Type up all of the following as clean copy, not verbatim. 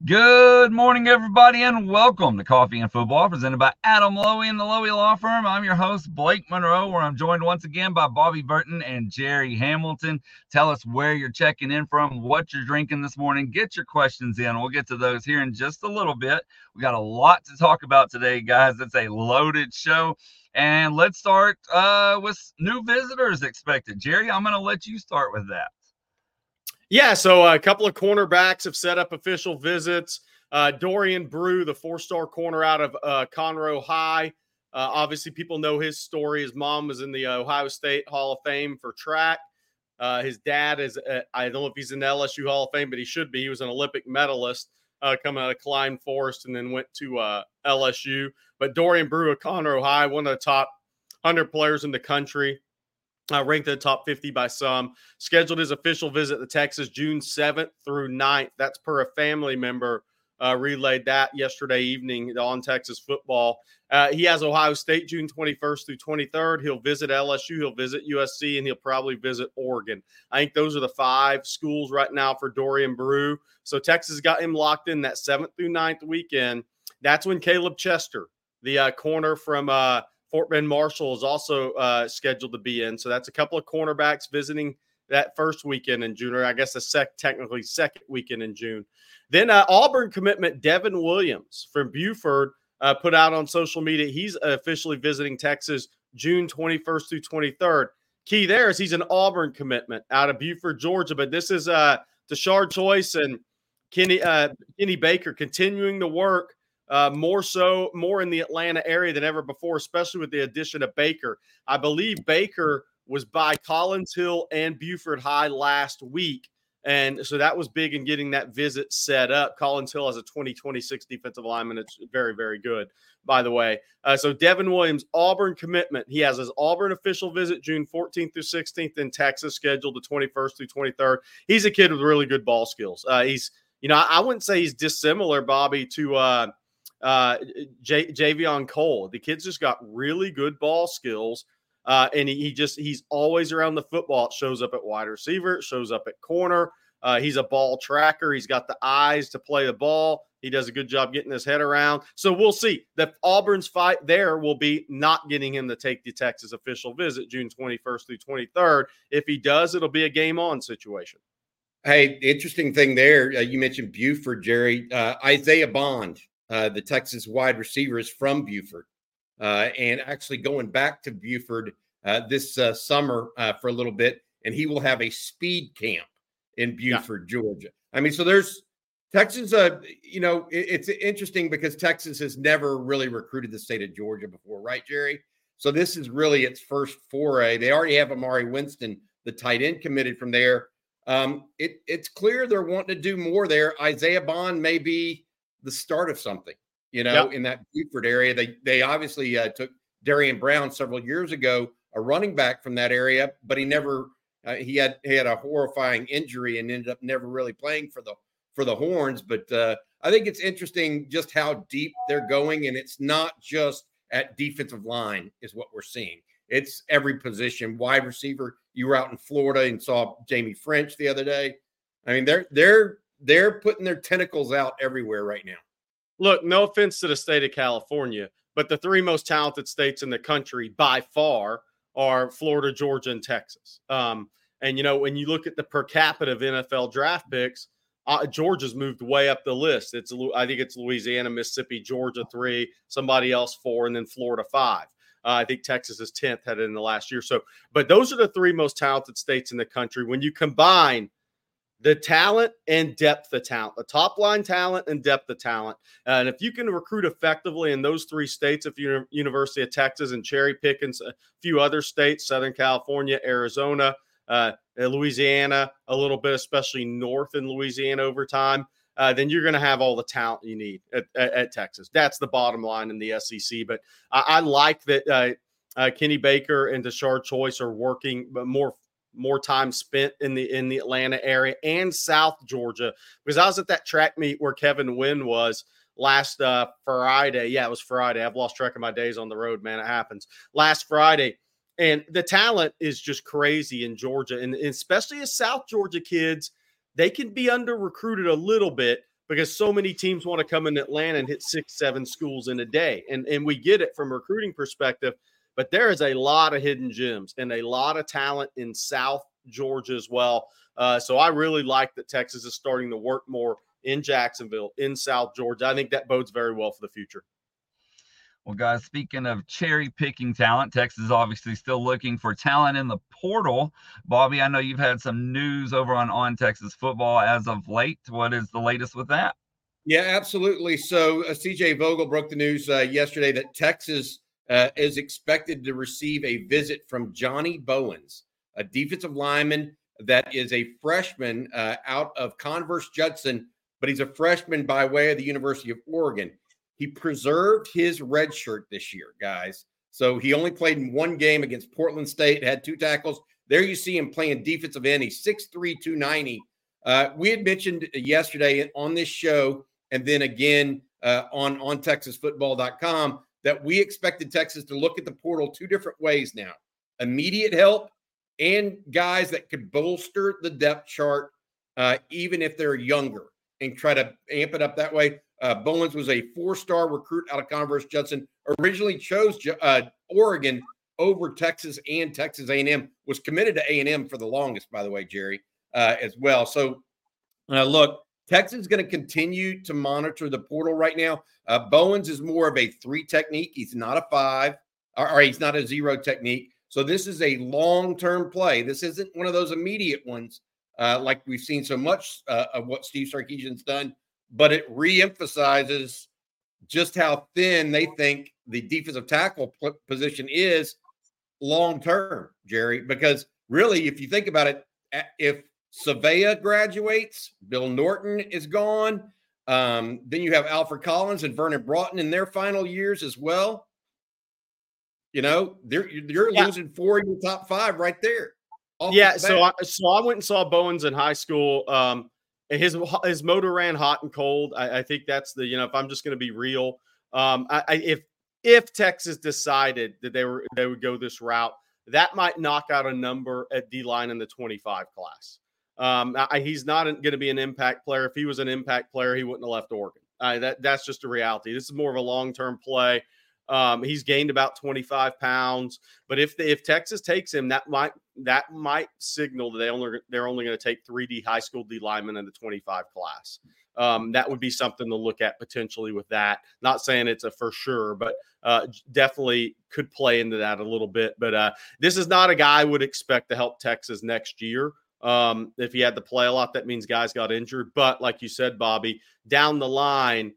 Good morning, everybody, and welcome to Coffee and Football, presented by Adam Lowy and the Lowy Law Firm. I'm your host, Blake Monroe, where I'm joined once again by Bobby Burton and Jerry Hamilton. Tell us where you're checking in from, what you're drinking this morning. Get your questions in. We'll get to those here in just a little bit. We got a lot to talk about today, guys. It's a loaded show. And let's start with new visitors expected. Jerry, I'm going to let you start with that. Yeah, so a couple of cornerbacks have set up official visits. Dorian Brew, the four-star corner out of Conroe High. Obviously, people know his story. His mom was in the Ohio State Hall of Fame for track. His dad is, I don't know if he's in the LSU Hall of Fame, but he should be. He was an Olympic medalist coming out of Klein Forest and then went to LSU. But Dorian Brew at Conroe High, one of the top 100 players in the country. Ranked in the top 50 by some. Scheduled his official visit to Texas June 7th through 9th. That's per a family member relayed that yesterday evening on Texas football. He has Ohio State June 21st through 23rd. He'll visit LSU. He'll visit USC, and he'll probably visit Oregon. I think those are the 5 schools right now for Dorian Brew. So Texas got him locked in that 7th through 9th weekend. That's when Caleb Chester, the corner from Fort Bend Marshall, is also scheduled to be in. So that's a couple of cornerbacks visiting that first weekend in June, or I guess technically second weekend in June. Then Auburn commitment Devin Williams from Buford put out on social media. He's officially visiting Texas June 21st through 23rd. Key there is he's an Auburn commitment out of Buford, Georgia. But this is Tashard Choice and Kenny Baker continuing to work more in the Atlanta area than ever before, especially with the addition of Baker. I believe Baker was by Collins Hill and Buford High last week, and so that was big in getting that visit set up. Collins Hill has a 2026 defensive lineman. It's very, very good, by the way. So Devin Williams, Auburn commitment. He has his Auburn official visit June 14th through 16th in Texas, scheduled the 21st through 23rd. He's a kid with really good ball skills. He's, I wouldn't say he's dissimilar, Bobby, to Javion Cole. The kid's just got really good ball skills, and he's always around the football. It shows up at wide receiver, it shows up at corner. He's a ball tracker. He's got the eyes to play the ball. He does a good job getting his head around. So we'll see. The Auburn's fight there will be not getting him to take the Texas official visit June 21st through 23rd. If he does, it'll be a game on situation. Hey, the interesting thing there, you mentioned Buford, Jerry. Isaiah Bond, the Texas wide receiver, is from Buford, and actually going back to Buford this summer for a little bit, and he will have a speed camp in Buford, Georgia. I mean, so there's Texas, it's interesting because Texas has never really recruited the state of Georgia before, right, Jerry? So this is really its first foray. They already have Amari Winston, the tight end, committed from there. It's clear they're wanting to do more there. Isaiah Bond may be the start of something, in that Buford area. They obviously took Darian Brown several years ago, a running back from that area, but he never he had a horrifying injury and ended up never really playing for the Horns. But I think it's interesting just how deep they're going, and it's not just at defensive line is what we're seeing. It's every position. Wide receiver. You were out in Florida and saw Jamie French the other day. I mean, they're putting their tentacles out everywhere right now. Look, no offense to the state of California, but the 3 most talented states in the country by far are Florida, Georgia, and Texas. And, when you look at the per capita of NFL draft picks, Georgia's moved way up the list. I think it's Louisiana, Mississippi, Georgia 3, somebody else 4, and then Florida 5. I think Texas is 10th headed in the last year. So, but those are the 3 most talented states in the country. When you combine the talent and depth of talent, the top line talent and depth of talent. And if you can recruit effectively in those 3 states, if you're University of Texas and cherry picking a few other states, Southern California, Arizona, Louisiana, a little bit, especially north in Louisiana over time, then you're going to have all the talent you need at Texas. That's the bottom line in the SEC. But I like that Kenny Baker and Tashard Choice are working more time spent in the Atlanta area and South Georgia, because I was at that track meet where Kevin Wynn was last Friday. Yeah, it was Friday. I've lost track of my days on the road, man. It happens. Last Friday. And the talent is just crazy in Georgia, and especially as South Georgia kids, they can be under recruited a little bit, because so many teams want to come in Atlanta and hit 6-7 schools in a day. And we get it from a recruiting perspective, but there is a lot of hidden gems and a lot of talent in South Georgia as well. So I really like that Texas is starting to work more in Jacksonville, in South Georgia. I think that bodes very well for the future. Well, guys, speaking of cherry-picking talent, Texas is obviously still looking for talent in the portal. Bobby, I know you've had some news over on Texas football as of late. What is the latest with that? Yeah, absolutely. So CJ Vogel broke the news yesterday that Texas is expected to receive a visit from Johnny Bowens, a defensive lineman that is a freshman out of Converse Judson, but he's a freshman by way of the University of Oregon. He preserved his red shirt this year, guys. So he only played in one game against Portland State, had 2 tackles. There you see him playing defensive end. He's 6'3", 290. We had mentioned yesterday on this show and then again on TexasFootball.com that we expected Texas to look at the portal 2 different ways now. Immediate help and guys that could bolster the depth chart even if they're younger and try to amp it up that way. Bowens was a 4-star recruit out of Converse Judson, originally chose Oregon over Texas and Texas A&M, was committed to A&M for the longest, by the way, Jerry, as well. So, look, Texas is going to continue to monitor the portal right now. Bowens is more of a 3 technique. He's not a 5, or he's not a 0 technique. So this is a long-term play. This isn't one of those immediate ones like we've seen so much of what Steve Sarkisian's done. But it reemphasizes just how thin they think the defensive tackle position is long-term, Jerry, because really, if you think about it, if Savea graduates, Bill Norton is gone, then you have Alfred Collins and Vernon Broughton in their final years as well. You know, you're losing 4 in your top 5 right there. Yeah, so I went and saw Bowens in high school. And his motor ran hot and cold. I think that's the, if I'm just going to be real, if Texas decided that they would go this route, that might knock out a number at D-line in the 25 class. He's not going to be an impact player. If he was an impact player, he wouldn't have left Oregon. That's just a reality. This is more of a long-term play. He's gained about 25 pounds, but if Texas takes him, that might signal that they're only going to take 3D high school D linemen in the 25 class. That would be something to look at potentially with that. Not saying it's a for sure, but definitely could play into that a little bit. But this is not a guy I would expect to help Texas next year. If he had to play a lot, that means guys got injured. But like you said, Bobby, down the line,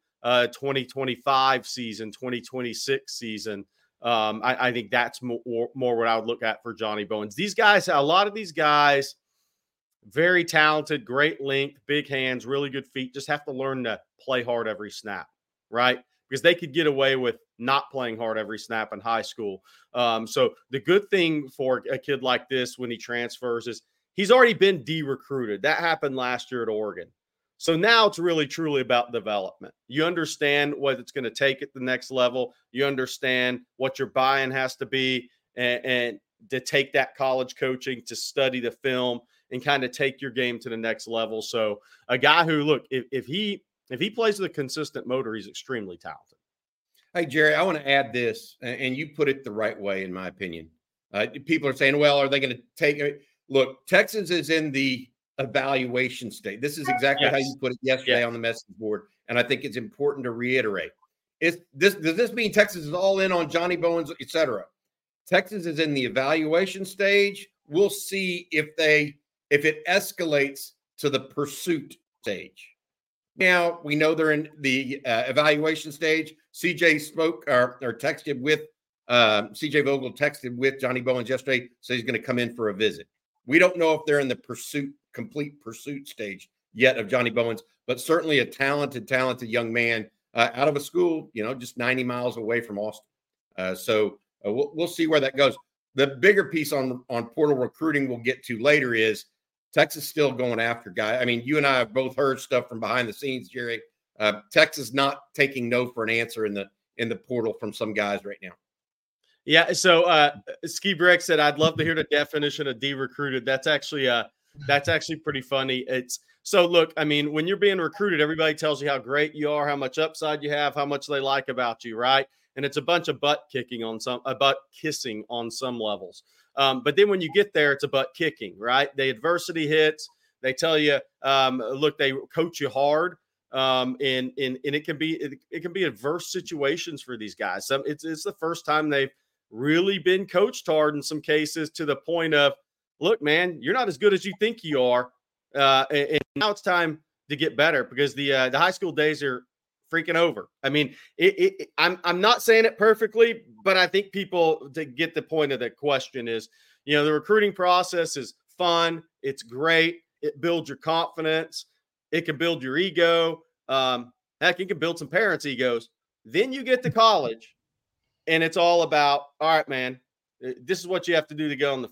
2025 season, 2026 season, I think that's more what I would look at for Johnny Bowens. These guys, a lot of these guys, very talented, great length, big hands, really good feet, just have to learn to play hard every snap, right? Because they could get away with not playing hard every snap in high school. So the good thing for a kid like this when he transfers is he's already been de-recruited. That happened last year at Oregon. So now it's really, truly about development. You understand what it's going to take at the next level. You understand what your buy-in has to be and to take that college coaching, to study the film and kind of take your game to the next level. So a guy who, look, if he plays with a consistent motor, he's extremely talented. Hey, Jerry, I want to add this, and you put it the right way, in my opinion. People are saying, well, are they going to take it? Look, Texas is in the evaluation state. This is exactly how you put it yesterday on the message board, and I think it's important to reiterate. Does this mean Texas is all in on Johnny Bowens, et cetera? Texas is in the evaluation stage. We'll see if it escalates to the pursuit stage. Now, we know they're in the evaluation stage. CJ spoke or texted with CJ Vogel texted with Johnny Bowens yesterday, so he's going to come in for a visit. We don't know if they're in the complete pursuit stage yet of Johnny Bowens, but certainly a talented young man out of a school, just 90 miles away from Austin. So we'll see where that goes. The bigger piece on portal recruiting we'll get to later is Texas still going after guys. I mean, you and I have both heard stuff from behind the scenes, Jerry. Texas not taking no for an answer in the portal from some guys right now. Yeah, so Ski Breck said, I'd love to hear the definition of de-recruited. That's actually That's actually pretty funny. So look, I mean, when you're being recruited, everybody tells you how great you are, how much upside you have, how much they like about you, right? And it's a bunch of butt kissing on some levels. But then when you get there, it's a butt kicking, right? The adversity hits. They tell you, look, they coach you hard. And it can be adverse situations for these guys. It's the first time they've really been coached hard in some cases, to the point of, look, man, you're not as good as you think you are. And now it's time to get better, because the high school days are freaking over. I mean, I'm not saying it perfectly, but I think people, to get the point of the question, is, the recruiting process is fun. It's great. It builds your confidence. It can build your ego. Heck, it can build some parents' egos. Then you get to college, and it's all about, all right, man, this is what you have to do to get on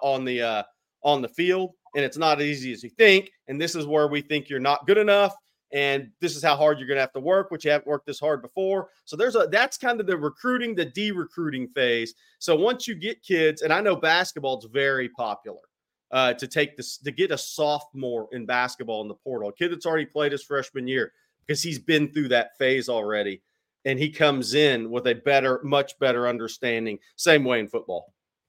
the field, and it's not as easy as you think. And this is where we think you're not good enough, and this is how hard you're going to have to work, which you haven't worked this hard before. So that's kind of the recruiting, the de-recruiting phase. So once you get kids, and I know basketball is very popular, to get a sophomore in basketball in the portal, a kid that's already played his freshman year, because he's been through that phase already, and he comes in with a much better understanding. Same way in football.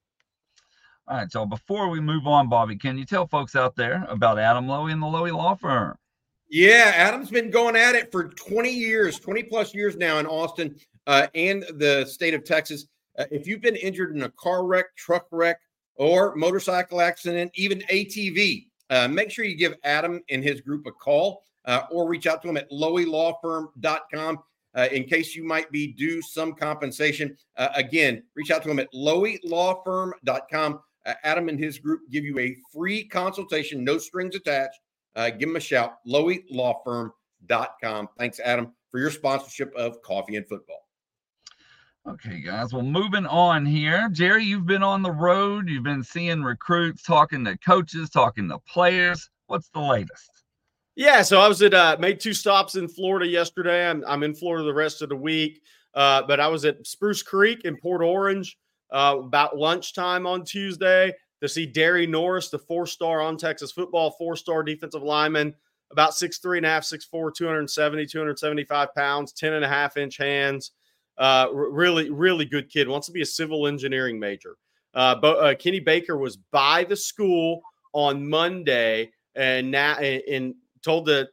All right, so before we move on, Bobby, can you tell folks out there about Adam Lowy and the Lowy Law Firm? Yeah, Adam's been going at it for 20 plus years now in Austin and the state of Texas. If you've been injured in a car wreck, truck wreck, or motorcycle accident, even ATV, make sure you give Adam and his group a call or reach out to him at loweylawfirm.com in case you might be due some compensation. Again, reach out to him at loweylawfirm.com. Adam and his group give you a free consultation, no strings attached. Give him a shout, loweylawfirm.com. Thanks, Adam, for your sponsorship of Coffee and Football. Okay, guys. Well, moving on here. Jerry, you've been on the road. You've been seeing recruits, talking to coaches, talking to players. What's the latest? Yeah, so I was made 2 stops in Florida yesterday. I'm in Florida the rest of the week, but I was at Spruce Creek in Port Orange about lunchtime on Tuesday to see Derry Norris, the 4-star on Texas football, 4-star defensive lineman, about 6'3.5", 6'4", 270, 275 pounds, 10.5-inch hands. Really, really good kid. Wants to be a civil engineering major. But Kenny Baker was by the school on Monday and told the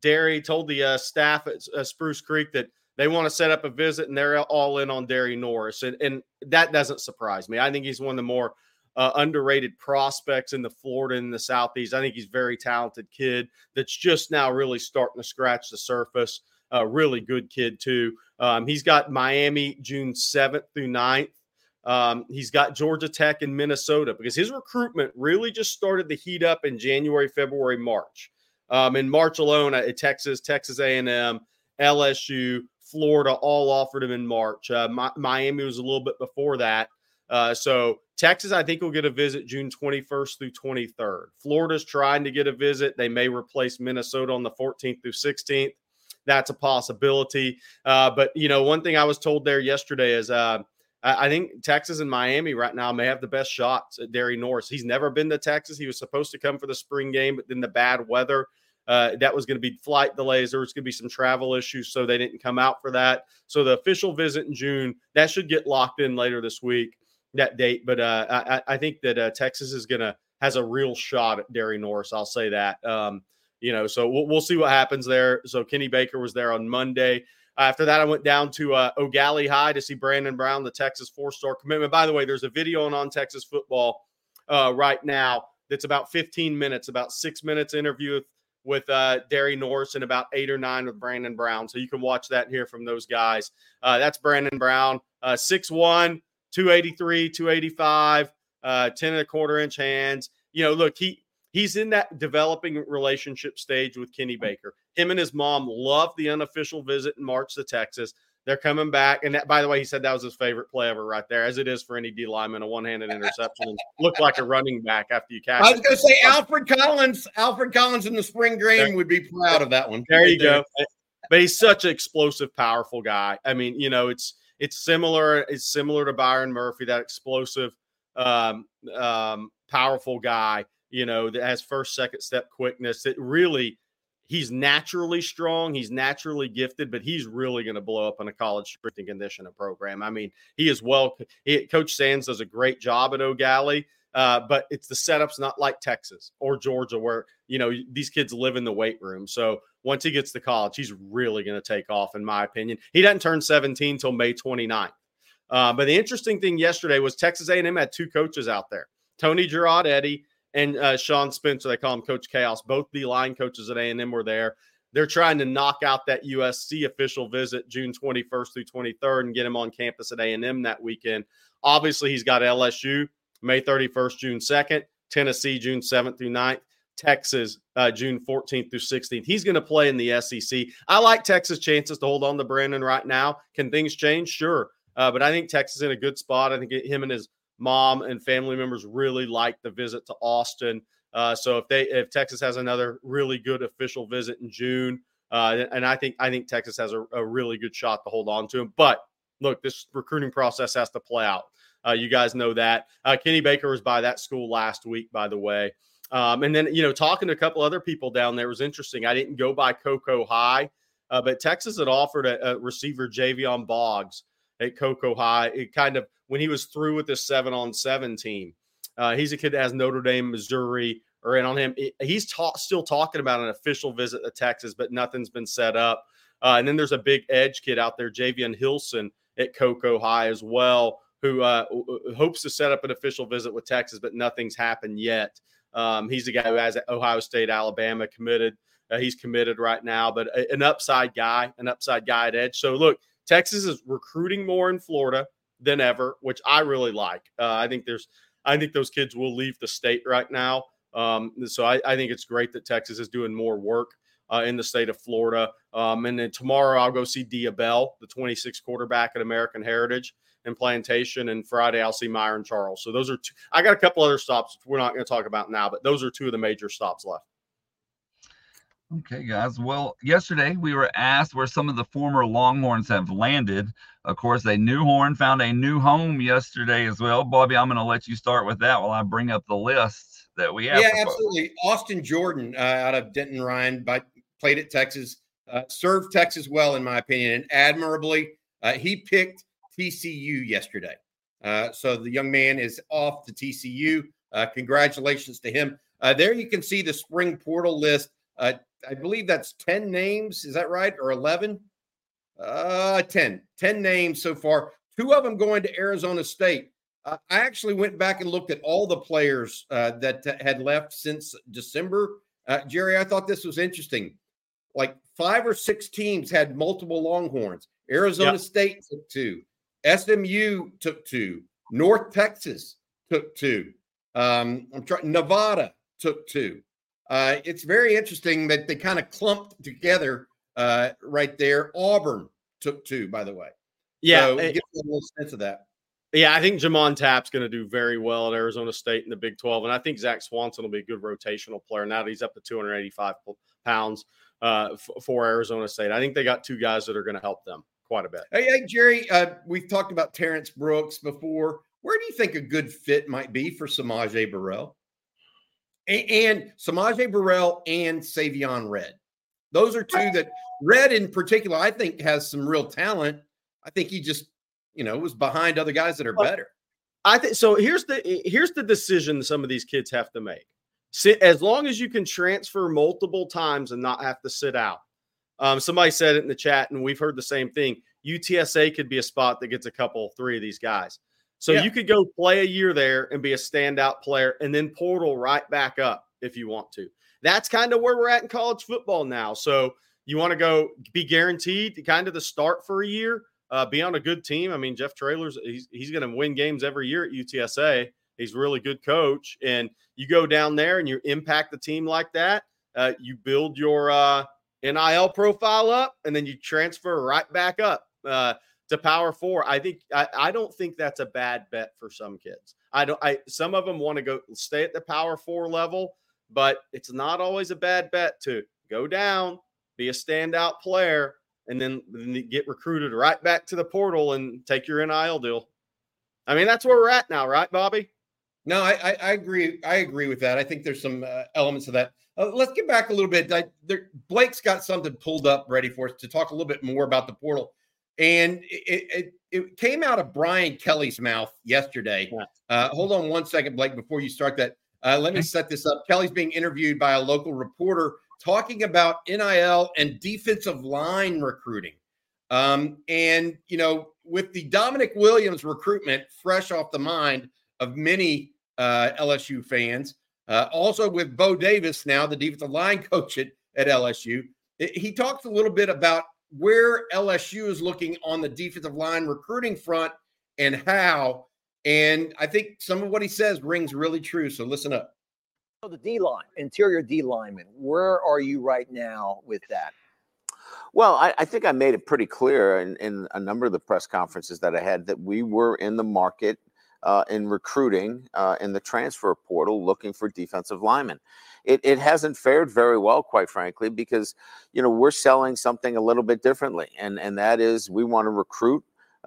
staff at Spruce Creek that they want to set up a visit, and they're all in on Derry Norris. And that doesn't surprise me. I think he's one of the more underrated prospects in the Florida and the Southeast. I think he's a very talented kid that's just now really starting to scratch the surface. Really good kid too. He's got Miami June 7th through 9th. He's got Georgia Tech and Minnesota, because his recruitment really just started to heat up in January, February, March. In March alone, Texas A&M, LSU, Florida all offered him in March. Miami was a little bit before that. So Texas, I think, will get a visit June 21st through 23rd. Florida's trying to get a visit. They may replace Minnesota on the 14th through 16th. That's a possibility. But, one thing I was told there yesterday is I think Texas and Miami right now may have the best shots at Derry Norris. He's never been to Texas. He was supposed to come for the spring game, but then the bad weather, that was going to be flight delays. There was going to be some travel issues, so they didn't come out for that. So the official visit in June, that should get locked in later this week, that date. But I think that Texas has a real shot at Derry Norris. I'll say that. So we'll see what happens there. So Kenny Baker was there on Monday. After that, I went down to O'Galley High to see Brandon Brown, the Texas 4-star commitment. By the way, there's a video on Texas football right now that's about 15 minutes, about 6 minutes interview with Derry Norris and about 8 or 9 with Brandon Brown. So you can watch that and hear from those guys. That's Brandon Brown, 6'1", 283, 285, 10.25-inch hands. Look, he's in that developing relationship stage with Kenny Baker. Him and his mom loved the unofficial visit in March to Texas. They're coming back. And that, by the way, he said that was his favorite play ever right there, as it is for any D lineman, a one-handed interception. And looked like a running back after you catch it. I was going to say Alfred Collins in the spring game would be proud of that one. There you go. But he's such an explosive, powerful guy. I mean, it's similar to Byron Murphy, that explosive, powerful guy. that has first, second step quickness. He's naturally strong. He's naturally gifted, but he's really going to blow up in a college strength and conditioning program. I mean, he is Coach Sands does a great job at O'Galley, but it's the setup's not like Texas or Georgia where, these kids live in the weight room. So once he gets to college, he's really going to take off, in my opinion. He doesn't turn 17 until May 29th. But the interesting thing yesterday was Texas A&M had 2 coaches out there, Tony Girard-Eddy and Sean Spencer. They call him Coach Chaos. Both the line coaches at A&M were there. They're trying to knock out that USC official visit June 21st through 23rd and get him on campus at A&M that weekend. Obviously, he's got LSU May 31st, June 2nd, Tennessee June 7th through 9th, Texas June 14th through 16th. He's going to play in the SEC. I like Texas' chances to hold on to Brandon right now. Can things change? Sure. But I think Texas is in a good spot. I think him and his mom and family members really like the visit to Austin. So if Texas has another really good official visit in June, and I think Texas has a really good shot to hold on to him. But look, this recruiting process has to play out. You guys know that. Kenny Baker was by that school last week, by the way. And then, talking to a couple other people down there was interesting. I didn't go by Cocoa High, but Texas had offered a receiver, Javion Boggs, at Cocoa High. It kind of, when he was through with this 7-on-7 team, he's a kid that has Notre Dame, Missouri, or in on him. He's still talking about an official visit to Texas, but nothing's been set up. And then there's a big edge kid out there, Javian Hilson at Cocoa High as well, who hopes to set up an official visit with Texas, but nothing's happened yet. He's the guy who has Ohio State, Alabama committed. He's committed right now, but an upside guy at edge. So look, Texas is recruiting more in Florida than ever, which I really like. I think those kids will leave the state right now. So I think it's great that Texas is doing more work in the state of Florida. And then tomorrow I'll go see Dia Bell, the 26 quarterback at American Heritage and Plantation. And Friday I'll see Myron Charles. So those are two. I got a couple other stops we're not going to talk about now, but those are 2 of the major stops left. Okay, guys. Well, yesterday we were asked where some of the former Longhorns have landed. Of course, a new Horn found a new home yesterday as well. Bobby, I'm going to let you start with that while I bring up the list that we have. Yeah, absolutely. Austin Jordan out of Denton Ryan, but played at Texas, served Texas well, in my opinion, and admirably. He picked TCU yesterday. So the young man is off to TCU. Congratulations to him. There you can see the spring portal list. I believe that's 10 names. Is that right? Or 11? 10 names so far. 2 of them going to Arizona State. I actually went back and looked at all the players that had left since December. Jerry, I thought this was interesting. Like 5 or 6 teams had multiple Longhorns. Arizona State took 2. SMU took 2. North Texas took 2. Nevada took 2. It's very interesting that they kind of clumped together right there. Auburn took 2, by the way. Yeah. So give me a little sense of that. Yeah, I think Jamon Tapp's going to do very well at Arizona State in the Big 12. And I think Zach Swanson will be a good rotational player. Now that he's up to 285 pounds for Arizona State. I think they got 2 guys that are going to help them quite a bit. Hey, Jerry, we've talked about Terrence Brooks before. Where do you think a good fit might be for Samaje Burrell? And Samaje Burrell and Savion Red. Those are 2 that Red in particular, I think, has some real talent. I think he just, was behind other guys that are better. I think so. Here's the decision some of these kids have to make. As long as you can transfer multiple times and not have to sit out. Somebody said it in the chat, and we've heard the same thing. UTSA could be a spot that gets 3 of these guys. So you could go play a year there and be a standout player and then portal right back up if you want to. That's kind of where we're at in college football now. So you want to go be guaranteed kind of the start for a year, be on a good team. I mean, Jeff Traylor's he's going to win games every year at UTSA. He's a really good coach. And you go down there and you impact the team like that. You build your NIL profile up and then you transfer right back up to Power 4. I don't think that's a bad bet for some kids. Some of them want to go stay at the Power 4 level, but it's not always a bad bet to go down, be a standout player, and then get recruited right back to the portal and take your NIL deal. I mean, that's where we're at now, right, Bobby? No, I agree. I agree with that. I think there's some elements of that. Let's get back a little bit. Blake's got something pulled up ready for us to talk a little bit more about the portal. And it came out of Brian Kelly's mouth yesterday. Hold on one second, Blake, before you start that. Let me set this up. Kelly's being interviewed by a local reporter talking about NIL and defensive line recruiting. And, you know, with the Dominic Williams recruitment fresh off the mind of many LSU fans, also with Bo Davis now, the defensive line coach at LSU, he talks a little bit about where LSU is looking on the defensive line recruiting front and how. And I think some of what he says rings really true. So listen up. So the D line, interior D lineman, where are you right now with that? Well, I think I made it pretty clear in a number of the press conferences that I had that we were in the market in recruiting in the transfer portal looking for defensive linemen. It hasn't fared very well, quite frankly, because, you know, we're selling something a little bit differently. And that is we want to recruit.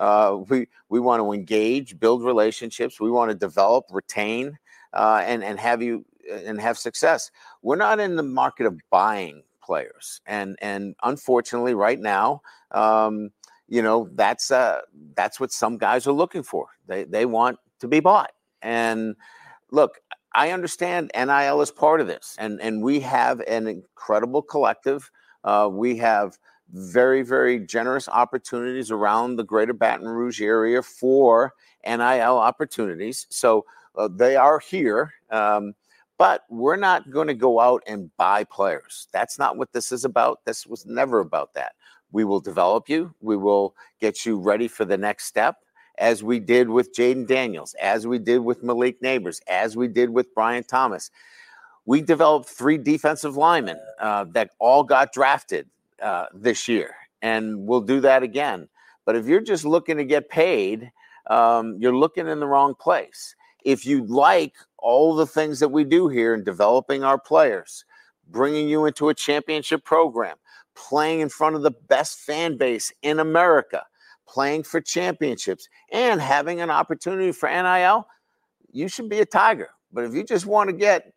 We want to engage, build relationships. We want to develop, retain, and have success. We're not in the market of buying players. And unfortunately, right now, you know, that's what some guys are looking for. They want to be bought. And look, I understand NIL is part of this, and we have an incredible collective. We have very, very generous opportunities around the greater Baton Rouge area for NIL opportunities. So they are here, but we're not going to go out and buy players. That's not what this is about. This was never about that. We will develop you. We will get you ready for the next step, as we did with Jaden Daniels, as we did with Malik Neighbors, as we did with Brian Thomas. We developed 3 defensive linemen that all got drafted this year, and we'll do that again. But if you're just looking to get paid, you're looking in the wrong place. If you like all the things that we do here in developing our players, bringing you into a championship program, playing in front of the best fan base in America, playing for championships, and having an opportunity for NIL, you should be a Tiger. But if you just want to get,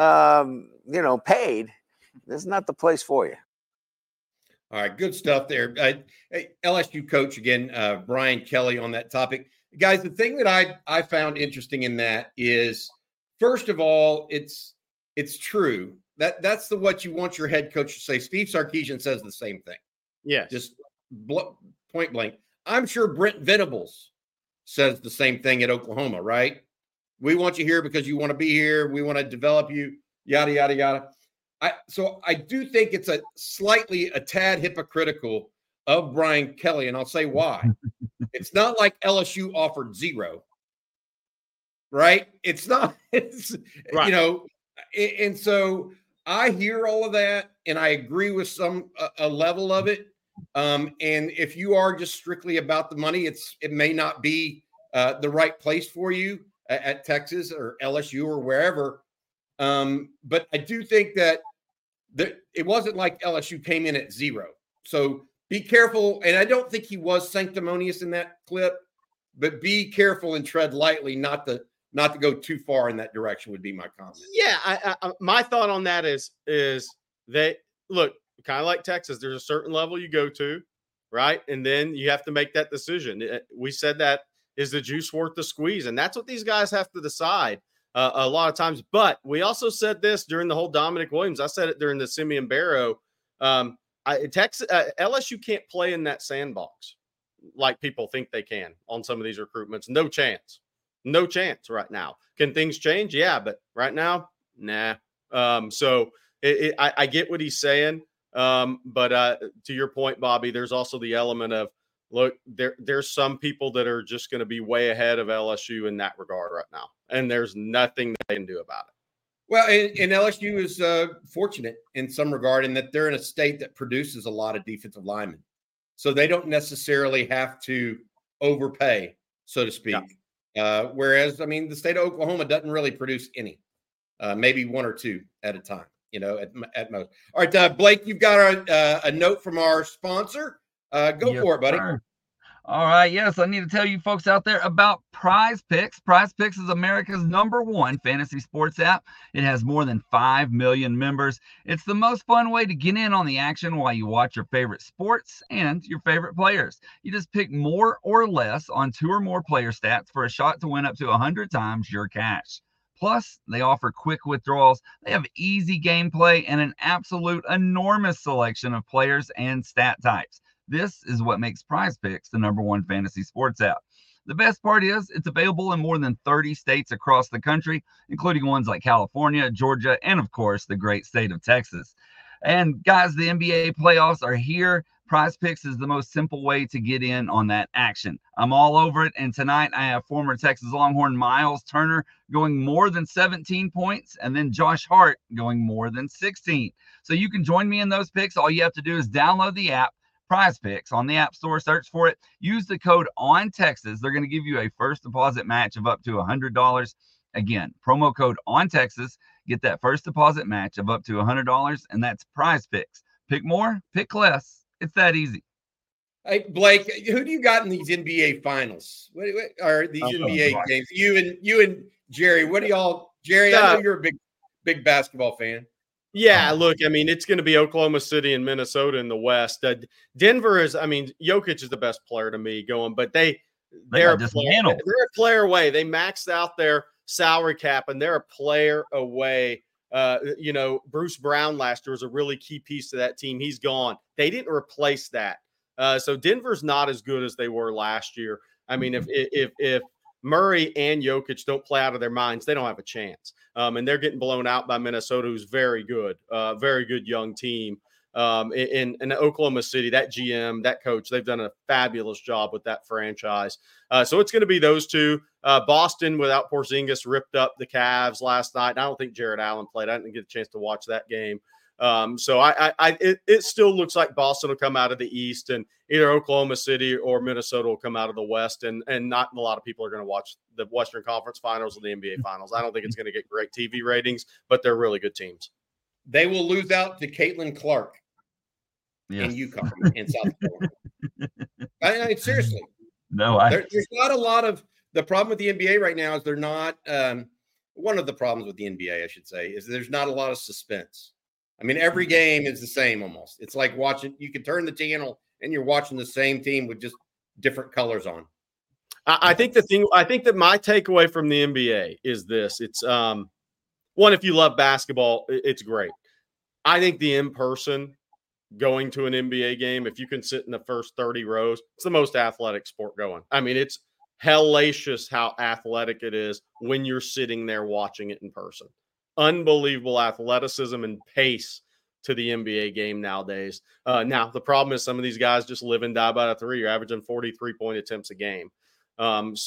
paid, this is not the place for you. All right, good stuff there. LSU coach again, Brian Kelly, on that topic. Guys, the thing that I found interesting in that is, first of all, it's true. That's what you want your head coach to say. Steve Sarkisian says the same thing. Yeah. Just point blank. I'm sure Brent Venables says the same thing at Oklahoma, right? We want you here because you want to be here. We want to develop you, yada, yada, yada. So I do think it's a tad hypocritical of Brian Kelly, and I'll say why. It's not like LSU offered 0, right? It's not. It's right. You know, and so I hear all of that, and I agree with a level of it. And if you are just strictly about the money, it may not be the right place for you at Texas or LSU or wherever. But I do think that it wasn't like LSU came in at 0. So be careful. And I don't think he was sanctimonious in that clip, but be careful and tread lightly, not to go too far in that direction would be my comment. Yeah. I my thought on that is that, look, kind of like Texas, there's a certain level you go to, right? And then you have to make that decision. We said that, is the juice worth the squeeze? And that's what these guys have to decide a lot of times. But we also said this during the whole Dominic Williams. I said it during the Simeon Barrow. LSU can't play in that sandbox like people think they can on some of these recruitments. No chance right now. Can things change? Yeah, but right now, nah. So I get what he's saying. But to your point, Bobby, there's also the element of, look, there's some people that are just going to be way ahead of LSU in that regard right now, and there's nothing they can do about it. Well, and LSU is fortunate in some regard in that they're in a state that produces a lot of defensive linemen, so they don't necessarily have to overpay, so to speak. Yeah. Whereas, I mean, the state of Oklahoma doesn't really produce any, maybe 1 or 2 at a time. You know, at most. All right, Blake, you've got a note from our sponsor. Go for it, buddy. Sir. All right, yes, I need to tell you folks out there about Prize Picks. Prize Picks is America's #1 fantasy sports app. It has more than 5 million members. It's the most fun way to get in on the action while you watch your favorite sports and your favorite players. You just pick more or less on 2 or more player stats for a shot to win up to 100 times your cash. Plus, they offer quick withdrawals. They have easy gameplay and an absolute enormous selection of players and stat types. This is what makes Prize Picks the #1 fantasy sports app. The best part is it's available in more than 30 states across the country, including ones like California, Georgia, and of course, the great state of Texas. And guys, the NBA playoffs are here. Prize Picks is the most simple way to get in on that action. I'm all over it. And tonight I have former Texas Longhorn Miles Turner going more than 17 points, and then Josh Hart going more than 16. So you can join me in those picks. All you have to do is download the app, Prize Picks, on the App Store. Search for it. Use the code ONTEXAS. They're going to give you a first deposit match of up to $100. Again, promo code ONTEXAS. Get that first deposit match of up to $100, and that's Prize Picks. Pick more, pick less. It's that easy. Hey, Blake, who do you got in these NBA finals? What are these NBA games? You and Jerry. What do y'all? Jerry, I know you're a big basketball fan. Yeah, look, I mean, it's going to be Oklahoma City and Minnesota in the West. Denver is, I mean, Jokic is the best player to me going, but they're a player away. They maxed out their salary cap, and they're a player away. Bruce Brown last year was a really key piece to that team. He's gone. They didn't replace that. So Denver's not as good as they were last year. I mean, if Murray and Jokic don't play out of their minds, they don't have a chance. And they're getting blown out by Minnesota, who's very good young team. In Oklahoma City, that GM, that coach, they've done a fabulous job with that franchise. So it's going to be those two. Boston, without Porzingis, ripped up the Cavs last night. I don't think Jared Allen played. I didn't get a chance to watch that game. So it still looks like Boston will come out of the East, and either Oklahoma City or Minnesota will come out of the West, and not a lot of people are going to watch the Western Conference Finals or the NBA Finals. I don't think it's going to get great TV ratings, but they're really good teams. They will lose out to Caitlin Clark in UConn in South Carolina. I mean, seriously. No, there's not a lot of the problem with the NBA right now is they're not one of the problems with the NBA, I should say, is there's not a lot of suspense. I mean, every game is the same almost. It's like watching, you can turn the channel and you're watching the same team with just different colors on. I think that my takeaway from the NBA is this. It's one, if you love basketball, it's great. I think the in-person going to an NBA game, if you can sit in the first 30 rows, it's the most athletic sport going. I mean, it's hellacious how athletic it is when you're sitting there watching it in person. Unbelievable athleticism and pace to the NBA game nowadays. Now, the problem is some of these guys just live and die by the three. You're averaging 43-point attempts a game. But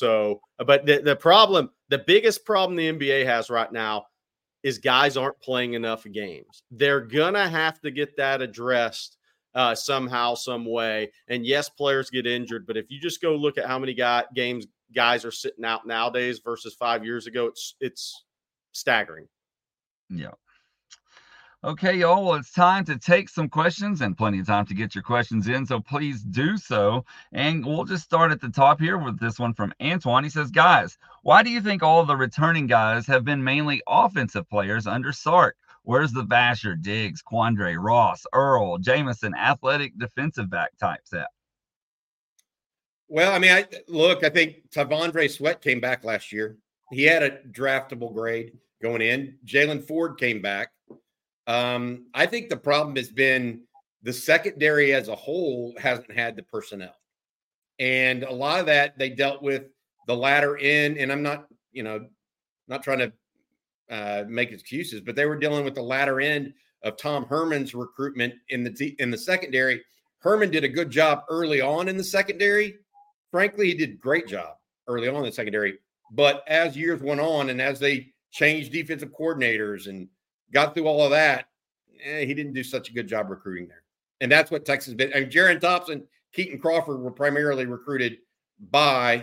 the biggest problem the NBA has right now is guys aren't playing enough games. They're going to have to get that addressed somehow, some way. And yes, players get injured, but if you just go look at how many games guys are sitting out nowadays versus 5 years ago, it's staggering. Yeah. Okay, y'all. Well, it's time to take some questions and plenty of time to get your questions in. So please do so. And we'll just start at the top here with this one from Antoine. He says, guys, why do you think all of the returning guys have been mainly offensive players under Sark? Where's the Vasher, Diggs, Quandre, Ross, Earl, Jameson, athletic defensive back types at? Well, I mean, I think Tavondre Sweat came back last year. He had a draftable grade going in. Jalen Ford came back. I think the problem has been the secondary as a whole hasn't had the personnel. And a lot of that they dealt with the latter end. And I'm not trying to make excuses, but they were dealing with the latter end of Tom Herman's recruitment in the secondary. Herman did a good job early on in the secondary. Frankly, he did a great job early on in the secondary. But as years went on and as they changed defensive coordinators and got through all of that, he didn't do such a good job recruiting there. And that's what Texas been. I mean, Jaron Thompson, Keaton Crawford were primarily recruited by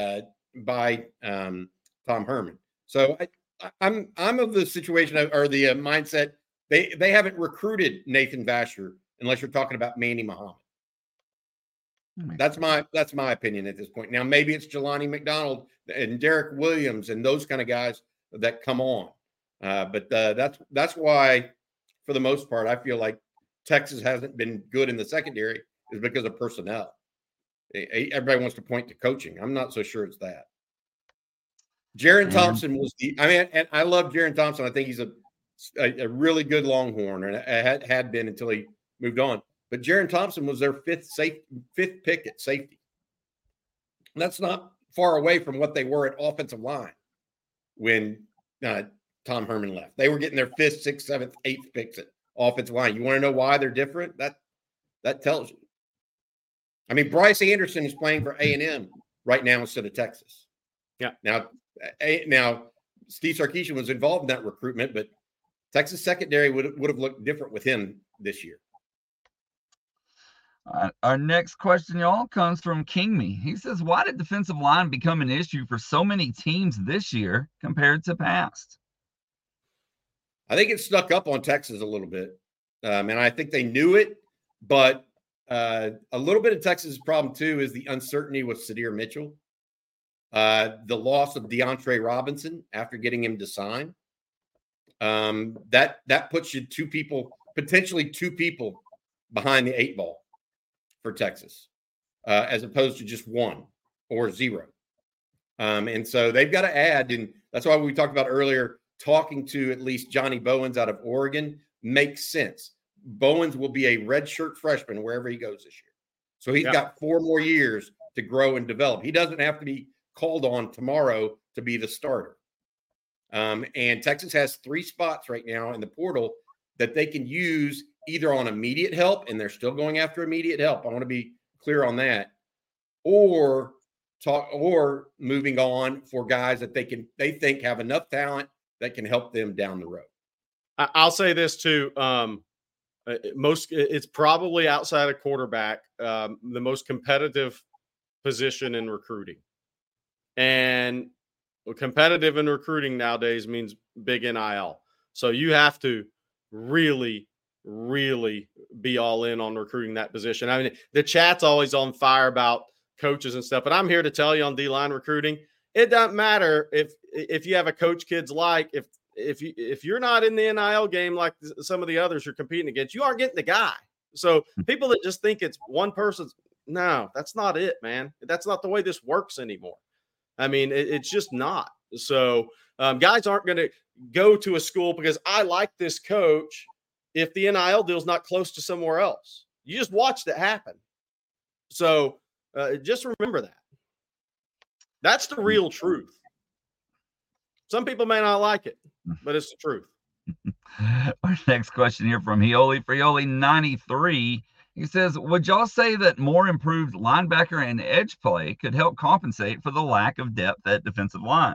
Tom Herman. So I'm of the situation or the mindset they haven't recruited Nathan Vasher unless you're talking about Manny Muhammad. That's my opinion at this point. Now, maybe it's Jelani McDonald and Derek Williams and those kind of guys that come on. But that's why, for the most part, I feel like Texas hasn't been good in the secondary is because of personnel. Everybody wants to point to coaching. I'm not so sure it's that. Jaron Thompson was and I love Jaron Thompson. I think he's a really good Longhorn, and had been until he moved on. But Jaron Thompson was their fifth pick at safety. And that's not far away from what they were at offensive line when Tom Herman left. They were getting their 5th, 6th, 7th, 8th picks at offensive line. You want to know why they're different? That tells you. I mean, Bryce Anderson is playing for A&M right now instead of Texas. Yeah. Now Steve Sarkisian was involved in that recruitment, but Texas secondary would have looked different with him this year. Our next question, y'all, comes from Kingme. He says, why did defensive line become an issue for so many teams this year compared to past? I think it snuck up on Texas a little bit. And I think they knew it, but a little bit of Texas' problem too is the uncertainty with Sadir Mitchell. The loss of DeAndre Robinson after getting him to sign. That puts you potentially two people behind the 8 ball for Texas, as opposed to just 1 or 0. And so they've got to add, and that's why we talked about earlier, talking to at least Johnny Bowens out of Oregon makes sense. Bowens will be a redshirt freshman wherever he goes this year. So he's got 4 more years to grow and develop. He doesn't have to be called on tomorrow to be the starter. And Texas has 3 spots right now in the portal that they can use either on immediate help, and they're still going after immediate help. I want to be clear on that, or moving on for guys that they think have enough talent that can help them down the road. I'll say this too. It's probably outside of quarterback, the most competitive position in recruiting. And competitive in recruiting nowadays means big NIL. So you have to really, really be all in on recruiting that position. I mean, the chat's always on fire about coaches and stuff, but I'm here to tell you on D-line recruiting, it doesn't matter if you have a coach kids like, if you're not in the NIL game like some of the others you're competing against, you aren't getting the guy. So people that just think it's one person's, no, that's not it, man. That's not the way this works anymore. I mean, it's just not. So guys aren't going to go to a school because I like this coach if the NIL deal is not close to somewhere else. You just watch that happen. So just remember that. That's the real truth. Some people may not like it, but it's the truth. Our next question here from Frioli 93. He says, would y'all say that more improved linebacker and edge play could help compensate for the lack of depth at defensive line?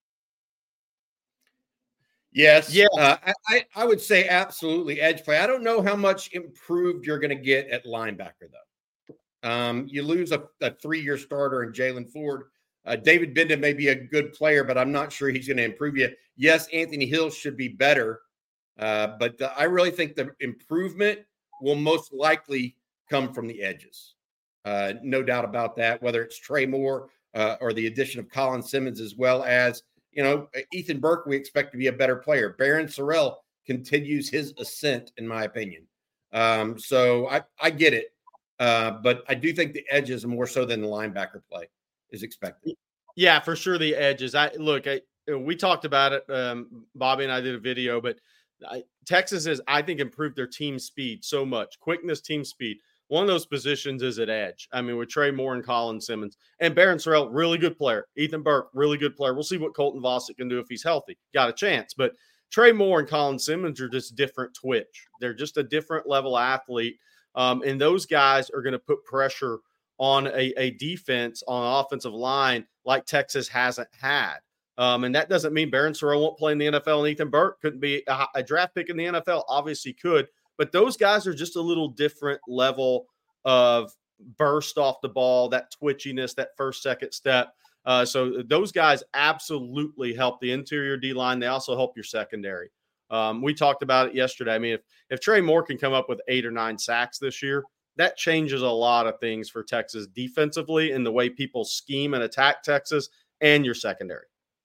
Yes. Yeah. I would say absolutely edge play. I don't know how much improved you're going to get at linebacker, though. You lose a 3-year starter in Jalen Ford. David Benda may be a good player, but I'm not sure he's going to improve you. Yes, Anthony Hill should be better, but I really think the improvement will most likely come from the edges. No doubt about that, whether it's Trey Moore or the addition of Colin Simmons, as well as, Ethan Burke, we expect to be a better player. Barron Sorrell continues his ascent, in my opinion. So I get it, but I do think the edges more so than the linebacker play is expected. Yeah, for sure. The edges. We talked about it. Bobby and I did a video, but Texas has, I think, improved their team speed so much. Quickness, team speed. One of those positions is at edge. I mean, with Trey Moore and Colin Simmons. And Barron Sorrell, really good player. Ethan Burke, really good player. We'll see what Colton Vossick can do if he's healthy. Got a chance. But Trey Moore and Colin Simmons are just different twitch. They're just a different level athlete. And those guys are going to put pressure on a defense, on an offensive line like Texas hasn't had. And that doesn't mean Barron Sorrell won't play in the NFL, and Ethan Burke couldn't be a draft pick in the NFL. Obviously could. But those guys are just a little different level of burst off the ball, that twitchiness, that first, second step. So those guys absolutely help the interior D-line. They also help your secondary. We talked about it yesterday. I mean, if Trey Moore can come up with 8 or 9 sacks this year, that changes a lot of things for Texas defensively in the way people scheme and attack Texas and your secondary.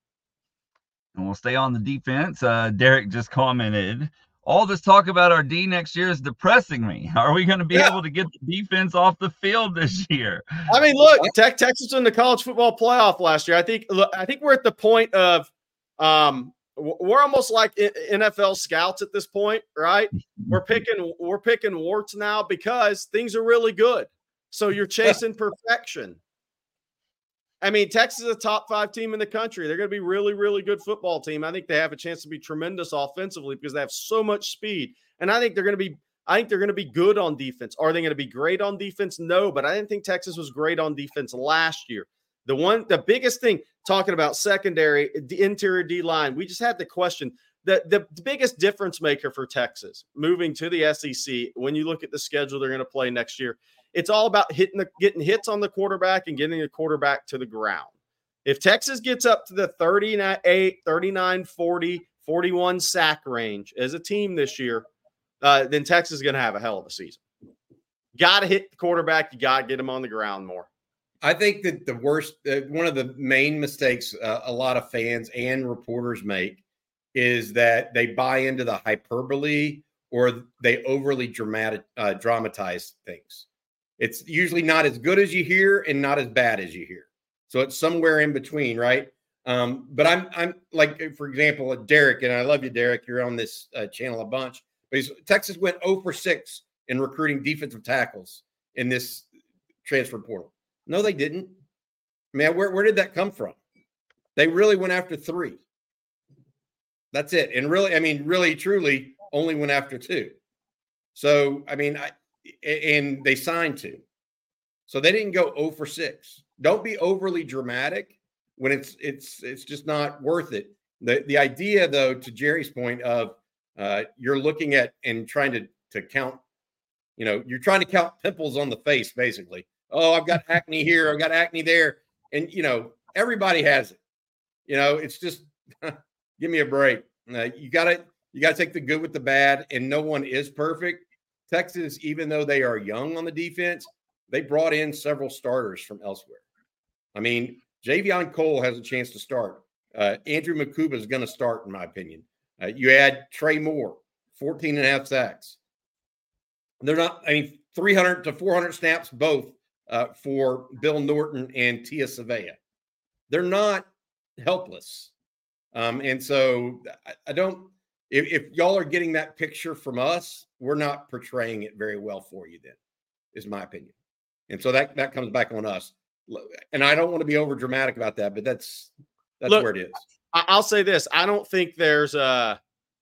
And we'll stay on the defense. Derek just commented, all this talk about our D next year is depressing me. Are we going to be able to get the defense off the field this year? I mean, look, Texas in the college football playoff last year. I think we're at the point of we're almost like NFL scouts at this point, right? We're picking warts now because things are really good. So you're chasing perfection. I mean, Texas is a top 5 team in the country. They're going to be really, really good football team. I think they have a chance to be tremendous offensively because they have so much speed. And I think they're going to be good on defense. Are they going to be great on defense? No, but I didn't think Texas was great on defense last year. The biggest thing, talking about secondary, the interior D line, we just had the question. The biggest difference maker for Texas moving to the SEC, when you look at the schedule they're going to play next year, it's all about getting hits on the quarterback and getting the quarterback to the ground. If Texas gets up to the 38, 39, 40, 41 sack range as a team this year, then Texas is going to have a hell of a season. Got to hit the quarterback. You got to get him on the ground more. I think that the worst, one of the main mistakes a lot of fans and reporters make is that they buy into the hyperbole or they overly dramatize things. It's usually not as good as you hear and not as bad as you hear. So it's somewhere in between, right? But I'm like, for example, Derek, and I love you, Derek. You're on this channel a bunch. But Texas went 0 for 6 in recruiting defensive tackles in this transfer portal. No, they didn't. Man, where did that come from? They really went after 3. That's it. And really, truly only went after 2. So, I mean, and they signed 2. So they didn't go 0 for 6. Don't be overly dramatic when it's just not worth it. The idea, though, to Jerry's point of you're looking at and trying to count, you're trying to count pimples on the face, basically. Oh, I've got acne here, I've got acne there. And, everybody has it. It's just give me a break. You got to take the good with the bad, and no one is perfect. Texas, even though they are young on the defense, they brought in several starters from elsewhere. I mean, Javion Cole has a chance to start. Andrew Makuba is going to start, in my opinion. You add Trey Moore, 14.5 sacks. They're not, 300 to 400 snaps both for Bill Norton and Tia Savea. They're not helpless. And so I don't, if y'all are getting that picture from us, we're not portraying it very well for you then, is my opinion. And so that comes back on us. And I don't want to be over dramatic about that, but that's where it is. I'll say this. I don't think there's a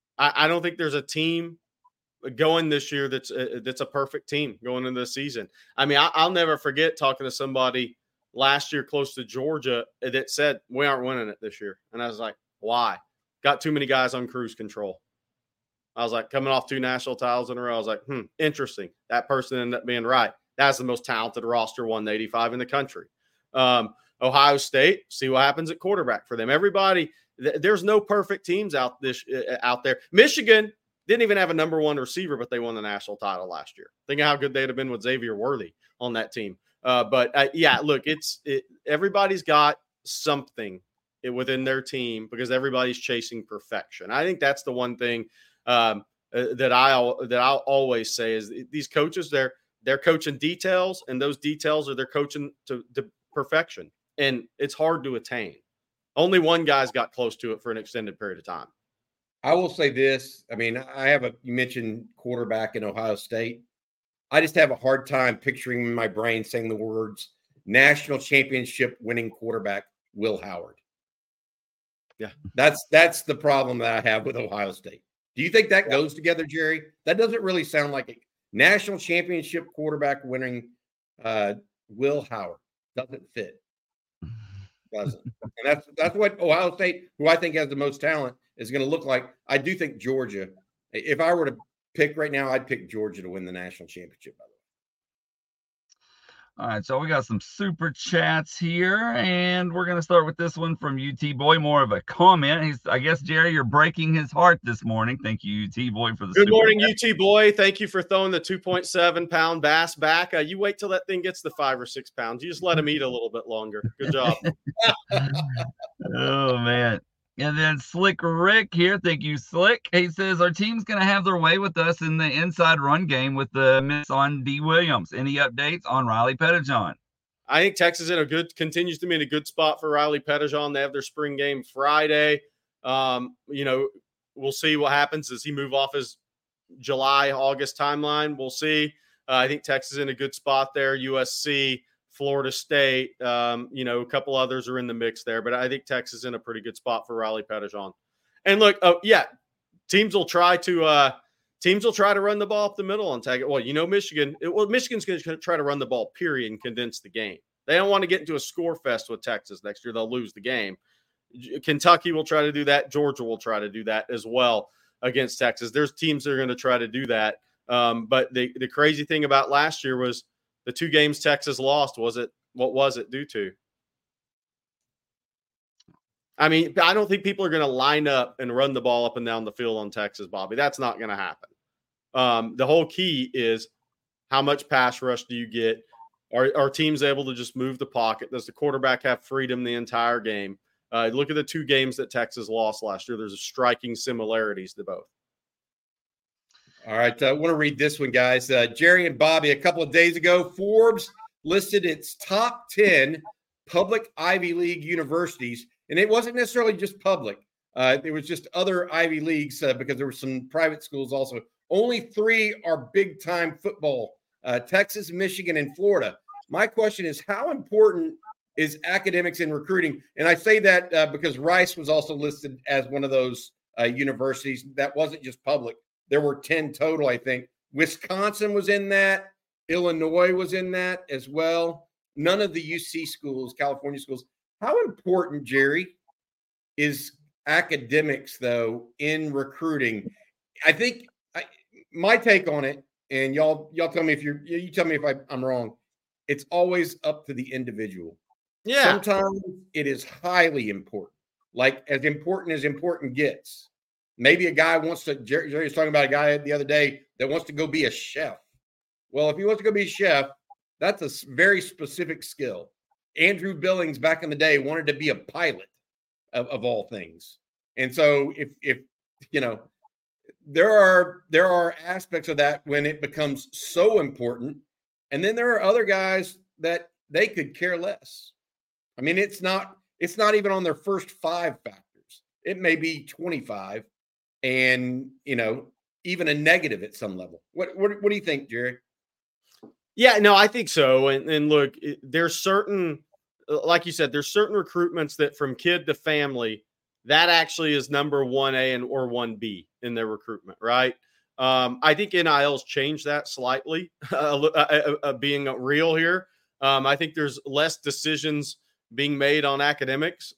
team going this year that's a perfect team going into the season. I'll never forget talking to somebody last year close to Georgia that said, we aren't winning it this year. And I was like, why? Got too many guys on cruise control. I was like, coming off 2 national titles in a row. I was like, interesting. That person ended up being right. That's the most talented roster 185 in the country. Ohio State, see what happens at quarterback for them. Everybody, there's no perfect teams out there. Michigan didn't even have a number 1 receiver, but they won the national title last year. Think of how good they'd have been with Xavier Worthy on that team. But look, everybody's got something within their team because everybody's chasing perfection. I think that's the one thing that I'll always say is these coaches, they're coaching details, and those details are they're coaching to perfection, and it's hard to attain. Only one guy's got close to it for an extended period of time. I will say this. You mentioned quarterback in Ohio State. I just have a hard time picturing in my brain saying the words national championship winning quarterback, Will Howard. Yeah, that's the problem that I have with Ohio State. Do you think that goes together, Jerry? That doesn't really sound like a national championship quarterback winning Will Howard. Doesn't fit. Doesn't. And that's what Ohio State, who I think has the most talent, is going to look like. I do think Georgia, if I were to pick right now, I'd pick Georgia to win the national championship, by the way. All right, so we got some super chats here, and we're gonna start with this one from UT Boy. More of a comment. I guess, Jerry, you're breaking his heart this morning. Thank you, UT Boy, for the Good super morning, chat. UT Boy. Thank you for throwing the 2.7-pound bass back. You wait till that thing gets to 5 or 6 pounds. You just let him eat a little bit longer. Good job. Oh man. And then Slick Rick here. Thank you, Slick. He says, our team's going to have their way with us in the inside run game with the miss on D. Williams. Any updates on Riley Pettijohn? I think Texas continues to be in a good spot for Riley Pettijohn. They have their spring game Friday. We'll see what happens. Does he move off his July, August timeline? We'll see. I think Texas is in a good spot there. USC, Florida State, a couple others are in the mix there, but I think Texas is in a pretty good spot for Riley Pettijohn. And look, teams will try to run the ball up the middle and tag it. Well, Michigan's going to try to run the ball, period, and condense the game. They don't want to get into a score fest with Texas next year. They'll lose the game. Kentucky will try to do that. Georgia will try to do that as well against Texas. There's teams that are going to try to do that. But the crazy thing about last year was the 2 games Texas lost. What was it due to? I mean, I don't think people are going to line up and run the ball up and down the field on Texas, Bobby. That's not going to happen. The whole key is how much pass rush do you get? Are teams able to just move the pocket? Does the quarterback have freedom the entire game? Look at the 2 games that Texas lost last year. There's striking similarities to both. All right. I want to read this one, guys. Jerry and Bobby, a couple of days ago, Forbes listed its top 10 public Ivy League universities. And it wasn't necessarily just public. It was just other Ivy Leagues because there were some private schools also. Only 3 are big-time football, Texas, Michigan, and Florida. My question is, how important is academics in recruiting? And I say that because Rice was also listed as one of those universities. That wasn't just public. There were 10 total, I think. Wisconsin was in that. Illinois was in that as well. None of the UC schools, California schools. How important, Jerry, is academics, though, in recruiting? I think my take on it, and y'all tell me if I'm wrong. It's always up to the individual. Yeah. Sometimes it is highly important, like as important gets. Maybe a guy wants to, Jerry was talking about a guy the other day that wants to go be a chef. Well, if he wants to go be a chef, that's a very specific skill. Andrew Billings back in the day wanted to be a pilot of all things. And so if there are aspects of that when it becomes so important. And then there are other guys that they could care less. I mean, it's not even on their first 5 factors. It may be 25 and, even a negative at some level. What do you think, Jerry? Yeah, no, I think so. And look, there's certain, like you said, there's certain recruitments that from kid to family, that actually is number 1A or 1B in their recruitment, right? I think NIL's changed that slightly, being real here. I think there's less decisions being made on academics,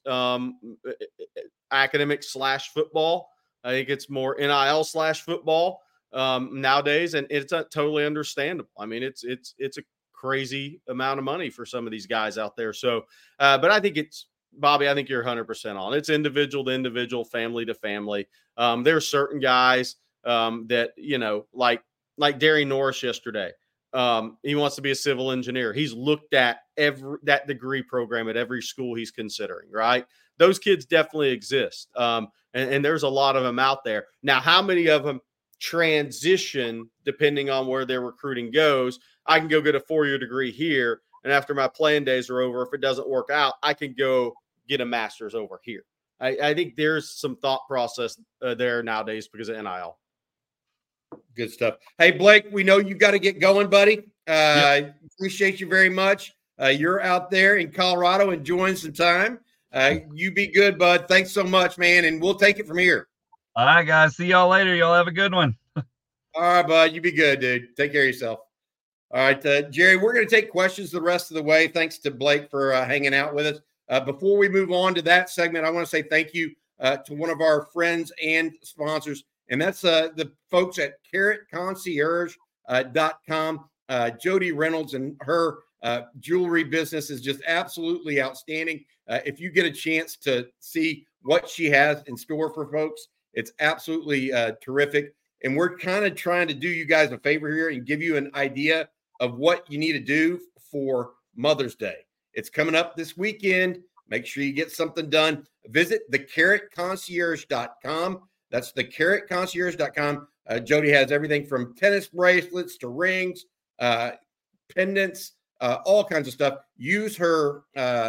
academics/football. I think it's more NIL/football nowadays, and it's totally understandable. I mean, it's a crazy amount of money for some of these guys out there. So, but I think Bobby, I think you're 100% on. It's individual to individual, family to family. There are certain guys that, like Derry Norris yesterday. He wants to be a civil engineer. He's looked at that degree program at every school he's considering, right? Those kids definitely exist. And there's a lot of them out there. Now, how many of them transition depending on where their recruiting goes? I can go get a 4-year degree here, and after my playing days are over, if it doesn't work out, I can go get a master's over here. I think there's some thought process there nowadays because of NIL. Good stuff. Hey, Blake, we know you got to get going, buddy. Appreciate you very much. You're out there in Colorado enjoying some time. You be good, bud. Thanks so much, man, and we'll take it from here. All right, guys. See y'all later. Y'all have a good one. All right, bud. You be good, dude. Take care of yourself. All right, Jerry, we're going to take questions the rest of the way. Thanks to Blake for hanging out with us. Before we move on to that segment, I want to say thank you to one of our friends and sponsors, and that's the folks at CarrotConcierge.com. Jody Reynolds and her Jewelry business is just absolutely outstanding. If you get a chance to see what she has in store for folks, it's absolutely terrific. And we're kind of trying to do you guys a favor here and give you an idea of what you need to do for Mother's Day. It's coming up this weekend. Make sure you get something done. Visit thecarrotconcierge.com. That's thecarrotconcierge.com. Jody has everything from tennis bracelets to rings, pendants, all kinds of stuff. Use her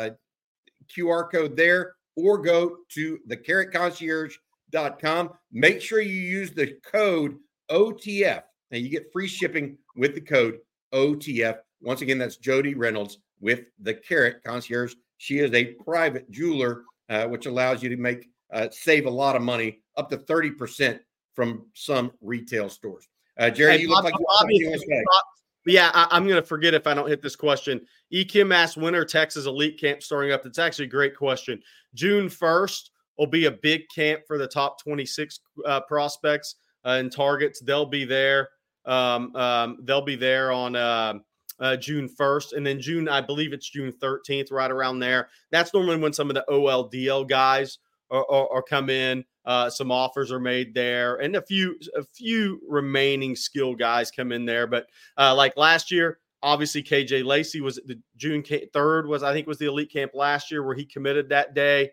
QR code there or go to thecarrotconcierge.com. Make sure you use the code OTF and you get free shipping with the code OTF. Once again, that's Jody Reynolds with the Carrot Concierge. She is a private jeweler, which allows you to save a lot of money, up to 30% from some retail stores. Jerry, you look like you want to say. Yeah, I'm going to forget if I don't hit this question. Kim asked, when are Texas Elite Camp starting up? That's actually a great question. June 1st will be a big camp for the top 26 prospects and targets. They'll be there. They'll be there on June 1st. And then I believe it's June 13th, right around there. That's normally when some of the OLDL guys are come in. Some offers are made there, and a few remaining skill guys come in there. But like last year, obviously KJ Lacey was the June 3rd was the elite camp last year where he committed that day.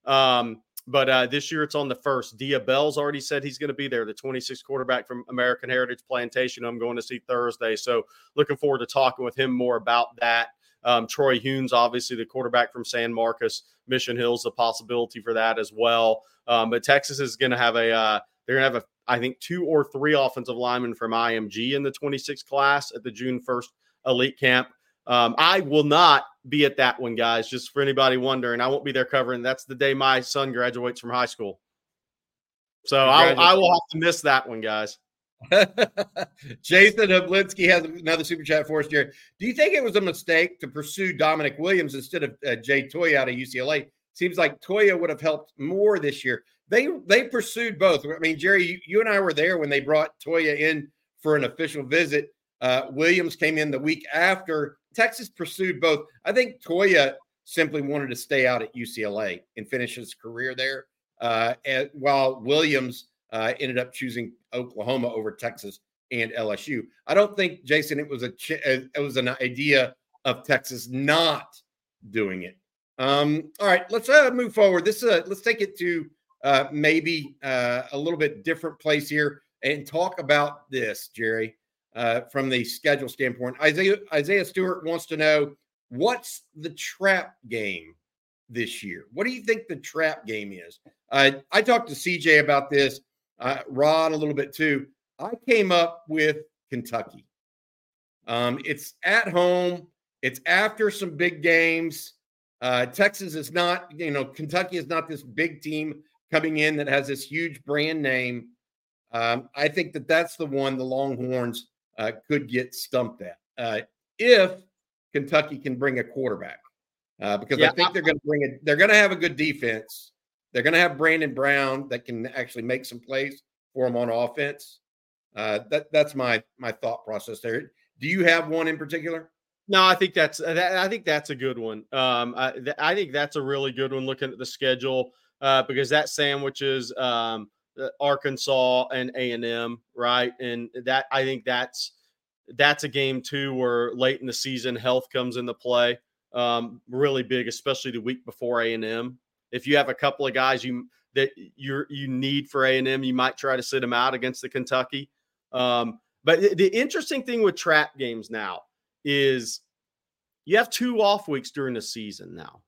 But this year it's on the 1st. Dia Bell's already said he's going to be there, the 26 quarterback from American Heritage Plantation. I'm going to see Thursday, so looking forward to talking with him more about that. Troy Hunes, obviously the quarterback from San Marcos, Mission Hills, a possibility for that as well. But Texas is going to have I think 2 or 3 offensive linemen from IMG in the 26 class at the June 1st elite camp. I will not be at that one, guys, just for anybody wondering. I won't be there covering. That's the day my son graduates from high school. So I will have to miss that one, guys. Jason Oblinsky has another super chat for us, Jerry. Do you think it was a mistake to pursue Dominic Williams instead of Jay Toya out of UCLA? Seems like Toya would have helped more this year. They pursued both. I mean, Jerry, you and I were there when they brought Toya in for an official visit. Williams came in the week after. Texas pursued both. I think Toya simply wanted to stay out at UCLA and finish his career there, while Williams ended up choosing Oklahoma over Texas and LSU. I don't think, Jason, it was an idea of Texas not doing it. All right, let's move forward. Let's take it to maybe a little bit different place here and talk about this, Jerry, from the schedule standpoint. Isaiah Stewart wants to know, what's the trap game this year? What do you think the trap game is? I talked to CJ about this, Rod a little bit too. I came up with Kentucky. It's at home. It's after some big games. Texas is not, Kentucky is not this big team coming in that has this huge brand name. I think that's the one the Longhorns could get stumped at if Kentucky can bring a quarterback, because I think they're going to have a good defense. They're going to have Brandon Brown that can actually make some plays for them on offense. That's my thought process there. Do you have one in particular? No, I think that's a good one. I think that's a really good one looking at the schedule, because that sandwiches Arkansas and A&M, right? And that, I think that's a game too where late in the season health comes into play, really big, especially the week before A&M. If you have a couple of guys you need for A&M, you might try to sit them out against the Kentucky. But the interesting thing with trap games now is you have 2 off weeks during the season now.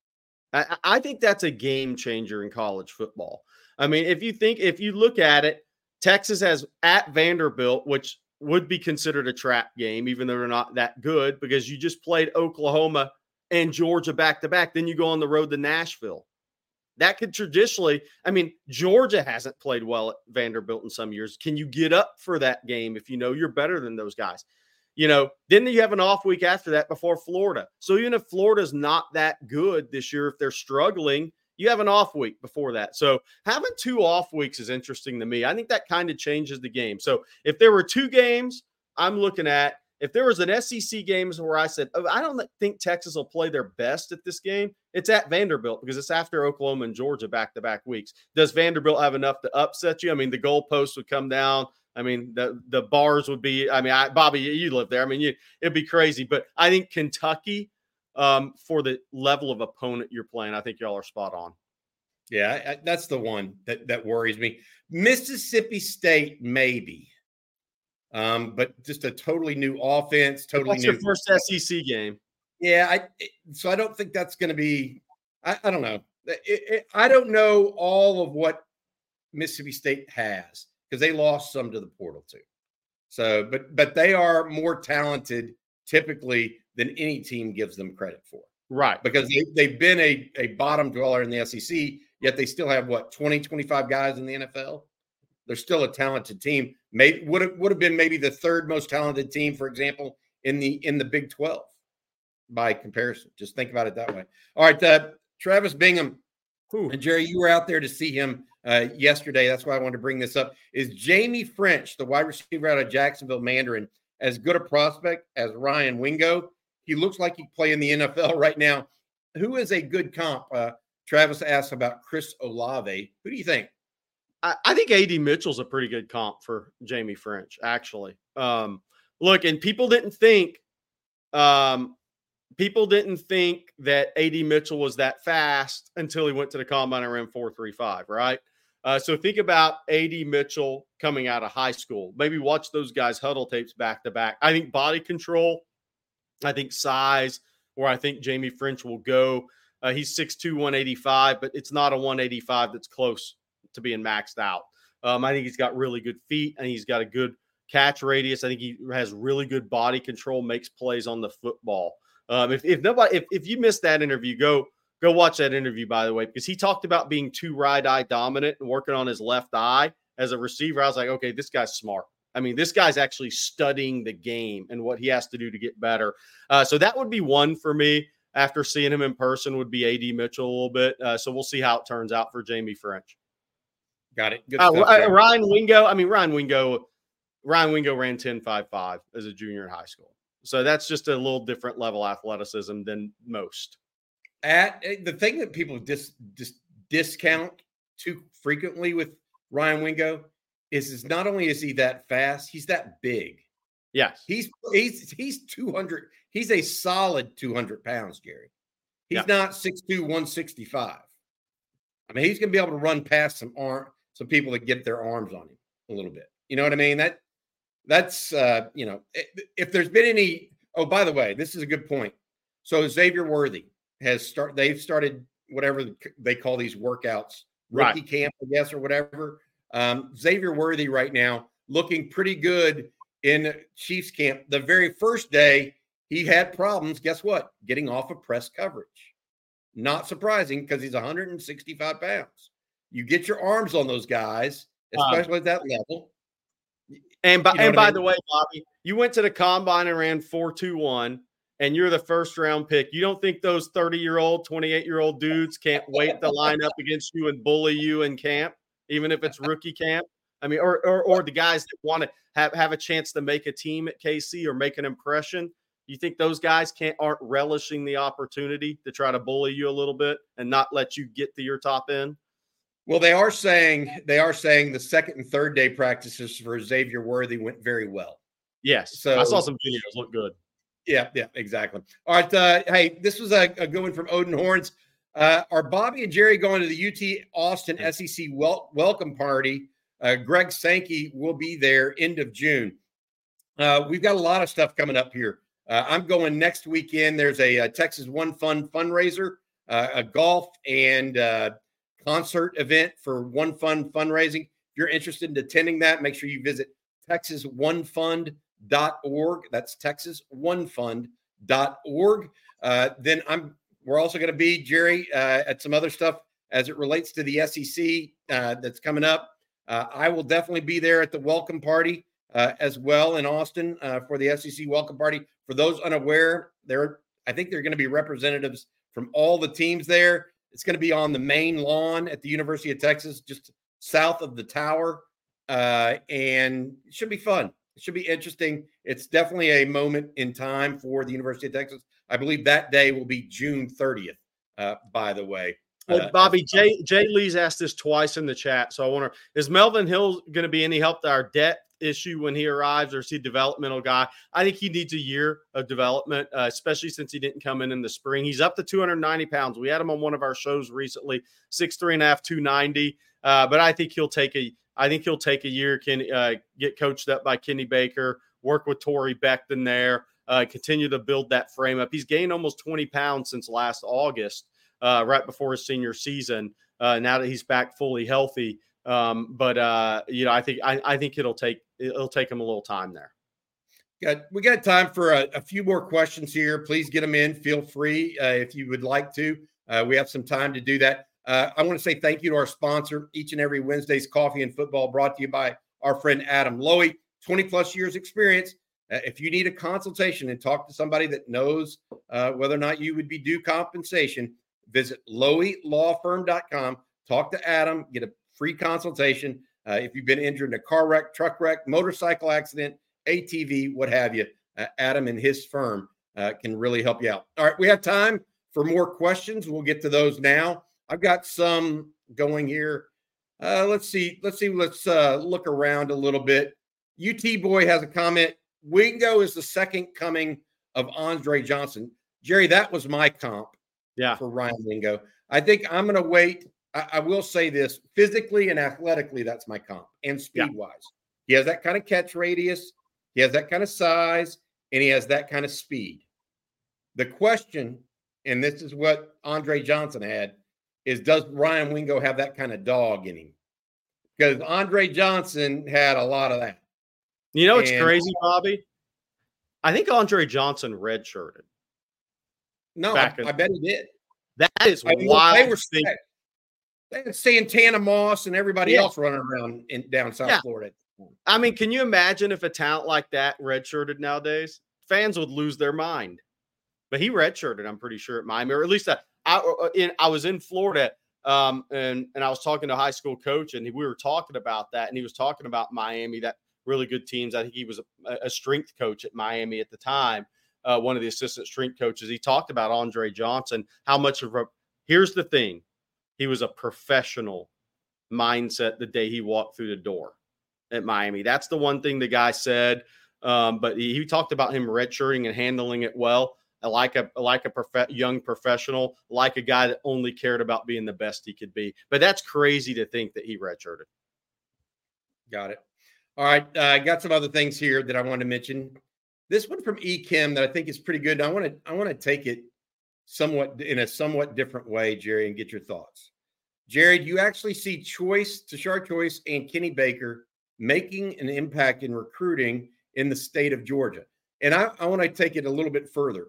I think that's a game changer in college football. I mean, if you look at it, Texas has at Vanderbilt, which would be considered a trap game, even though they're not that good, because you just played Oklahoma and Georgia back-to-back. Then you go on the road to Nashville. That could traditionally, Georgia hasn't played well at Vanderbilt in some years. Can you get up for that game if you know you're better than those guys? Then you have an off week after that before Florida. So even if Florida's not that good this year, if they're struggling, you have an off week before that. So having 2 off weeks is interesting to me. I think that kind of changes the game. So if there were 2 games I'm looking at, if there was an SEC game where I said, oh, I don't think Texas will play their best at this game, it's at Vanderbilt because it's after Oklahoma and Georgia back-to-back weeks. Does Vanderbilt have enough to upset you? I mean, the goalposts would come down. I mean, the bars would be, Bobby, you live there. I mean, it'd be crazy. But I think Kentucky, for the level of opponent you're playing, I think y'all are spot on. Yeah, that's the one that worries me. Mississippi State, maybe. But just a totally new offense, totally That's new. your first SEC game. Yeah, so I don't think that's going to be. I don't know. I don't know all of what Mississippi State has because they lost some to the portal too. So, but they are more talented typically than any team gives them credit for. Right, because they've been a bottom dweller in the SEC, yet they still have 20, 25 guys in the NFL. They're still a talented team. Maybe would have been maybe the third most talented team, for example, in the Big 12 by comparison. Just think about it that way. All right, Travis Bingham and Jerry, you were out there to see him yesterday. That's why I wanted to bring this up. Is Jamie French, the wide receiver out of Jacksonville Mandarin, as good a prospect as Ryan Wingo? He looks like he play in the NFL right now. Who is a good comp? Travis asked about Chris Olave. Who do you think? I think A.D. Mitchell's a pretty good comp for Jamie French, actually. Look, and people didn't think that A.D. Mitchell was that fast until he went to the combine and ran 4.35, right? So think about A.D. Mitchell coming out of high school. Maybe watch those guys' huddle tapes back to back. I think body control, I think size, where I think Jamie French will go. He's 6'2", 185, but it's not a 185 that's close to being maxed out. I think he's got really good feet, and he's got a good catch radius. I think he has really good body control, makes plays on the football. If you missed that interview, go watch that interview, by the way, because he talked about being too right eye dominant and working on his left eye as a receiver. I was like, okay, this guy's smart. I mean, this guy's actually studying the game and what he has to do to get better. So that would be one for me after seeing him in person would be A.D. Mitchell a little bit. So we'll see how it turns out for Jamie French. Got it. Good Ryan Wingo. I mean, Ryan Wingo ran 10.55 as a junior in high school. So that's just a little different level athleticism than most. The thing that people discount too frequently with Ryan Wingo is not only is he that fast, he's that big. Yes. He's 200. He's a solid 200 pounds, Gary. He's not 6'2", 165. I mean, he's going to be able to run past some people that get their arms on him a little bit. You know what I mean? That's if there's been any. Oh, by the way, this is a good point. So Xavier Worthy they've started whatever they call these workouts, rookie camp, I guess, or whatever. Xavier Worthy right now looking pretty good in Chiefs camp. The very first day he had problems. Guess what? Getting off of press coverage. Not surprising because he's 165 pounds. You get your arms on those guys, especially at that level. And by the way, Bobby, you went to the combine and ran 4.21, and you're the first round pick. You don't think those 30-year-old, 28-year-old dudes can't wait to line up against you and bully you in camp, even if it's rookie camp? I mean, or the guys that want to have a chance to make a team at KC or make an impression. You think those guys aren't relishing the opportunity to try to bully you a little bit and not let you get to your top end? Well, they are saying the second and third day practices for Xavier Worthy went very well. Yes. So I saw some videos. Look good. Yeah, exactly. All right. Hey, this was a good one from Odin Horns. Are Bobby and Jerry going to the UT Austin SEC welcome party? Greg Sankey will be there end of June. We've got a lot of stuff coming up here. I'm going next weekend. There's a Texas One Fund fundraiser, a golf and concert event for One Fund fundraising. If you're interested in attending that, make sure you visit TexasOneFund.org. That's TexasOneFund.org. Then we're also going to be, Jerry, at some other stuff as it relates to the SEC that's coming up. I will definitely be there at the welcome party as well in Austin for the SEC welcome party. For those unaware, I think there are going to be representatives from all the teams there. It's going to be on the main lawn at the University of Texas, just south of the tower, and it should be fun. It should be interesting. It's definitely a moment in time for the University of Texas. I believe that day will be June 30th, by the way. Well, Bobby, Jay Lee's asked this twice in the chat. So I wonder, is Melvin Hill going to be any help to our depth issue when he arrives, or is he a developmental guy? I think he needs a year of development, especially since he didn't come in the spring. He's up to 290 pounds. We had him on one of our shows recently, 6'3.5", 290. But I think he'll take a year, get coached up by Kenny Baker, work with Torrey Beckton there, continue to build that frame up. He's gained almost 20 pounds since last August, right before his senior season. Now that he's back fully healthy, I think it'll take him a little time there. Good. We got time for a few more questions here. Please get them in. Feel free if you would like to. We have some time to do that. I want to say thank you to our sponsor, each and every Wednesday's Coffee and Football, brought to you by our friend Adam Lowy, 20-plus years experience. If you need a consultation and talk to somebody that knows whether or not you would be due compensation, visit loweylawfirm.com. Talk to Adam, get a free consultation. If you've been injured in a car wreck, truck wreck, motorcycle accident, ATV, what have you, Adam and his firm can really help you out. All right, we have time for more questions. We'll get to those now. I've got some going here. Let's see. Let's look around a little bit. UT Boy has a comment. Wingo is the second coming of Andre Johnson. Jerry, that was my comp for Ryan Wingo. I think I'm going to wait. I will say this, physically and athletically, that's my comp, and speed-wise. He has that kind of catch radius. He has that kind of size, and he has that kind of speed. The question, and this is what Andre Johnson had, is does Ryan Wingo have that kind of dog in him? Because Andre Johnson had a lot of that. You know, it's crazy, Bobby. I think Andre Johnson redshirted. No, I bet he did. That is wild. They had Santana Moss and everybody else running around down South Florida. I mean, can you imagine if a talent like that redshirted nowadays? Fans would lose their mind. But he redshirted, I'm pretty sure, at Miami, or at least I was in Florida, and I was talking to a high school coach, and we were talking about that, and he was talking about Miami, that really good teams. I think he was a strength coach at Miami at the time, one of the assistant strength coaches. He talked about Andre Johnson, how much of here's the thing. He was a professional mindset the day he walked through the door at Miami. That's the one thing the guy said. But he talked about him redshirting and handling it well. Like a young professional, like a guy that only cared about being the best he could be. But that's crazy to think that he redshirted. Got it. All right. I got some other things here that I wanted to mention. This one from E-Kim that I think is pretty good. I want to take it in a somewhat different way, Jerry, and get your thoughts. Jerry, do you actually see Tashard Choice and Kenny Baker making an impact in recruiting in the state of Georgia? And I want to take it a little bit further.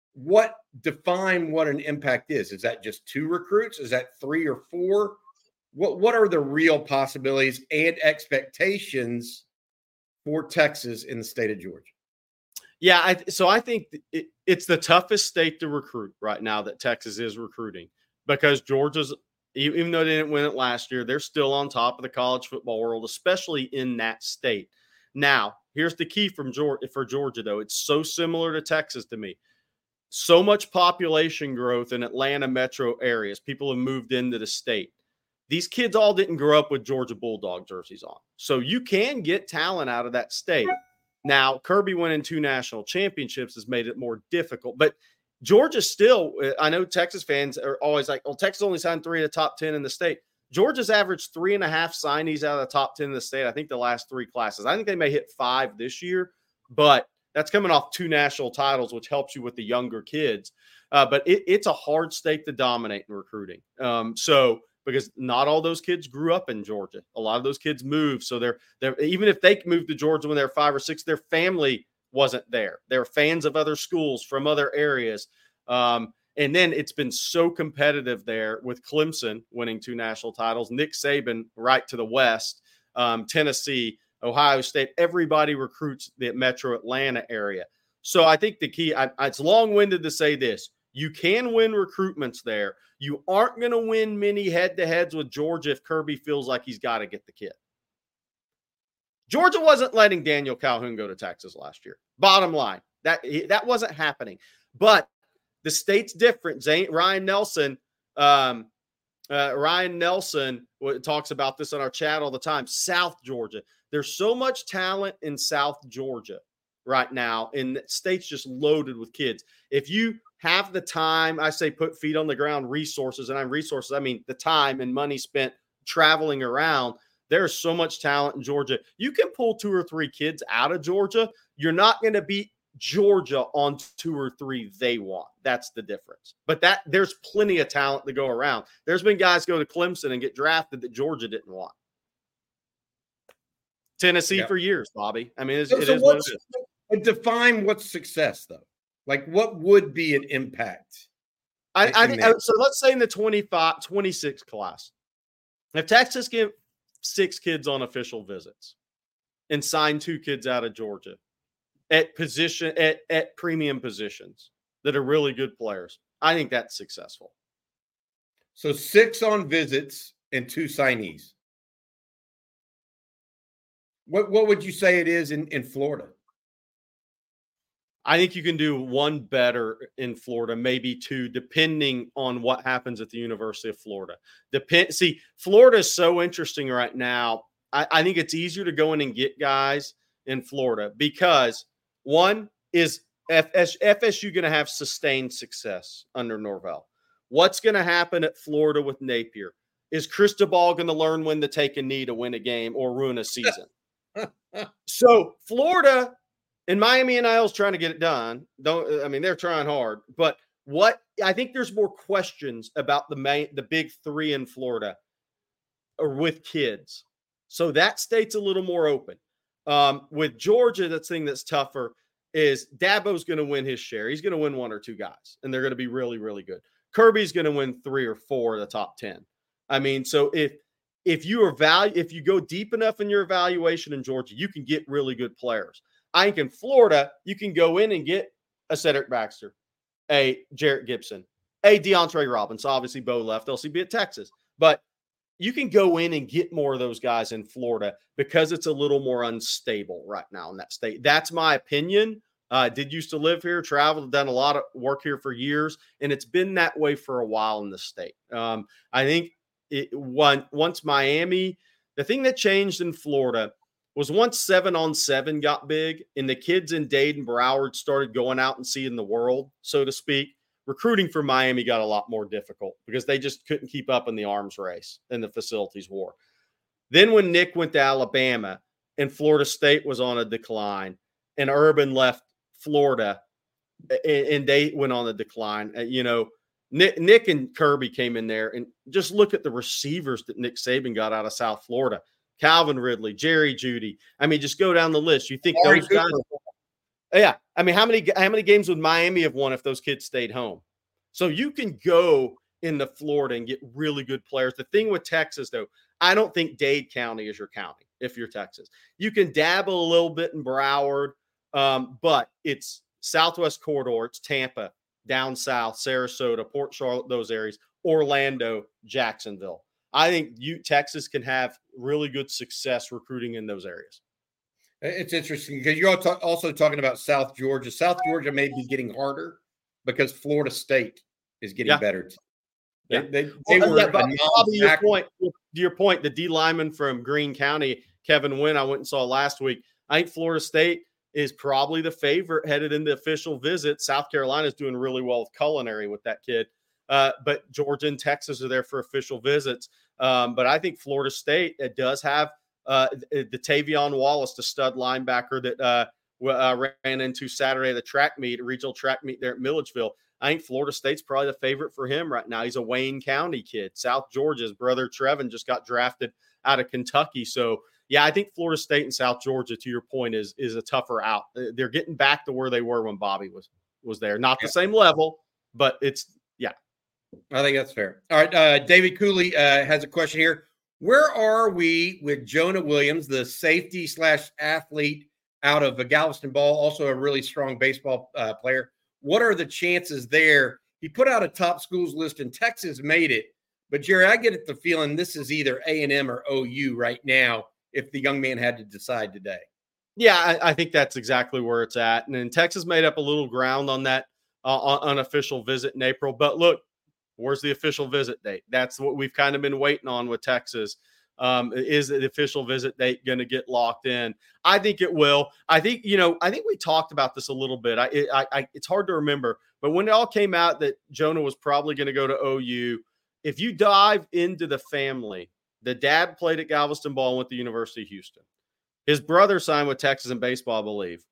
Define what an impact is? Is that just 2 recruits? Is that 3 or 4? What are the real possibilities and expectations for Texas in the state of Georgia? Yeah, so I think it's the toughest state to recruit right now that Texas is recruiting, because Georgia's, even though they didn't win it last year, they're still on top of the college football world, especially in that state. Now, here's the key for Georgia, though. It's so similar to Texas to me. So much population growth in Atlanta metro areas. People have moved into the state. These kids all didn't grow up with Georgia Bulldog jerseys on. So you can get talent out of that state. Now, Kirby winning 2 national championships has made it more difficult. But Georgia still, I know Texas fans are always like, well, Texas only signed 3 of the top 10 in the state. Georgia's averaged 3.5 signees out of the top 10 in the state, I think the last 3 classes. I think they may hit 5 this year, but that's coming off 2 national titles, which helps you with the younger kids. But it's a hard state to dominate in recruiting. Because not all those kids grew up in Georgia. A lot of those kids moved. So they're even if they moved to Georgia when they were 5 or 6, their family wasn't there. They were fans of other schools from other areas. And then it's been so competitive there with Clemson winning 2 national titles, Nick Saban right to the west, Tennessee, Ohio State. Everybody recruits the metro Atlanta area. So I think the key, it's long-winded to say this. You can win recruitments there. You aren't going to win many head-to-heads with Georgia if Kirby feels like he's got to get the kid. Georgia wasn't letting Daniel Calhoun go to Texas last year. Bottom line, that wasn't happening. But the state's different. Ryan Nelson talks about this on our chat all the time. South Georgia. There's so much talent in South Georgia right now, and the state's just loaded with kids. If you have the time, I say put feet on the ground, resources, and I mean the time and money spent traveling around. There's so much talent in Georgia. You can pull 2 or 3 kids out of Georgia. You're not going to beat Georgia on 2 or 3 they want. That's the difference. But there's plenty of talent to go around. There's been guys go to Clemson and get drafted that Georgia didn't want. Tennessee for years, Bobby. I mean, it is what it is. But define what's success, though. Like, what would be an impact? I think so. Let's say in the 26 class, if Texas give 6 kids on official visits and sign 2 kids out of Georgia at premium positions that are really good players, I think that's successful. So 6 on visits and 2 signees. What would you say it is in Florida? I think you can do 1 better in Florida, maybe 2, depending on what happens at the University of Florida. See, Florida is so interesting right now. I think it's easier to go in and get guys in Florida because, one, is FSU going to have sustained success under Norvell? What's going to happen at Florida with Napier? Is Cristobal going to learn when to take a knee to win a game or ruin a season? So Florida and Miami and Isles trying to get it done. They're trying hard. But I think there's more questions about the big 3 in Florida or with kids. So that state's a little more open. With Georgia, the thing that's tougher is Dabo's going to win his share. He's going to win 1 or 2 guys, and they're going to be really, really good. Kirby's going to win 3 or 4 of the top 10. I mean, so if you go deep enough in your evaluation in Georgia, you can get really good players. I think in Florida, you can go in and get a Cedric Baxter, a Jarrett Gibson, a DeAndre Robbins. Obviously, Bo left LCB at Texas. But you can go in and get more of those guys in Florida because it's a little more unstable right now in that state. That's my opinion. Did used to live here, traveled, done a lot of work here for years, and it's been that way for a while in the state. I think once Miami, the thing that changed in Florida was once 7-on-7 got big and the kids in Dade and Broward started going out and seeing the world, so to speak, recruiting for Miami got a lot more difficult because they just couldn't keep up in the arms race and the facilities war. Then when Nick went to Alabama and Florida State was on a decline and Urban left Florida and they went on a decline, Nick and Kirby came in there, and just look at the receivers that Nick Saban got out of South Florida. Calvin Ridley, Jerry Jeudy. I mean, just go down the list. You think those guys? Yeah. I mean, how many games would Miami have won if those kids stayed home? So you can go into Florida and get really good players. The thing with Texas, though, I don't think Dade County is your county if you're Texas. You can dabble a little bit in Broward, but it's Southwest Corridor. It's Tampa, down south, Sarasota, Port Charlotte, those areas, Orlando, Jacksonville. I think Texas can have really good success recruiting in those areas. It's interesting because you're also talking about South Georgia. South Georgia may be getting harder because Florida State is getting better. Your point, the D lineman from Greene County, Kevin Wynn, I went and saw last week. I think Florida State is probably the favorite headed into official visit. South Carolina is doing really well with culinary with that kid. But Georgia and Texas are there for official visits. But I think Florida State does have the Tavion Wallace, the stud linebacker that ran into Saturday at the regional track meet there at Milledgeville. I think Florida State's probably the favorite for him right now. He's a Wayne County kid. South Georgia's brother Trevin just got drafted out of Kentucky. So, yeah, I think Florida State and South Georgia, to your point, is a tougher out. They're getting back to where they were when Bobby was there. Not the same level, but it's – I think that's fair. All right. David Cooley has a question here. Where are we with Jonah Williams, the safety / athlete out of Galveston Ball, also a really strong baseball player? What are the chances there? He put out a top schools list and Texas made it. But, Jerry, I get the feeling this is either A&M or OU right now if the young man had to decide today. Yeah, I think that's exactly where it's at. And then Texas made up a little ground on that unofficial visit in April. But look, where's the official visit date? That's what we've kind of been waiting on with Texas. Is the official visit date going to get locked in? I think it will. I think we talked about this a little bit. It's hard to remember, but when it all came out that Jonah was probably going to go to OU, if you dive into the family, the dad played at Galveston Ball and went to the University of Houston. His brother signed with Texas in baseball, I believe.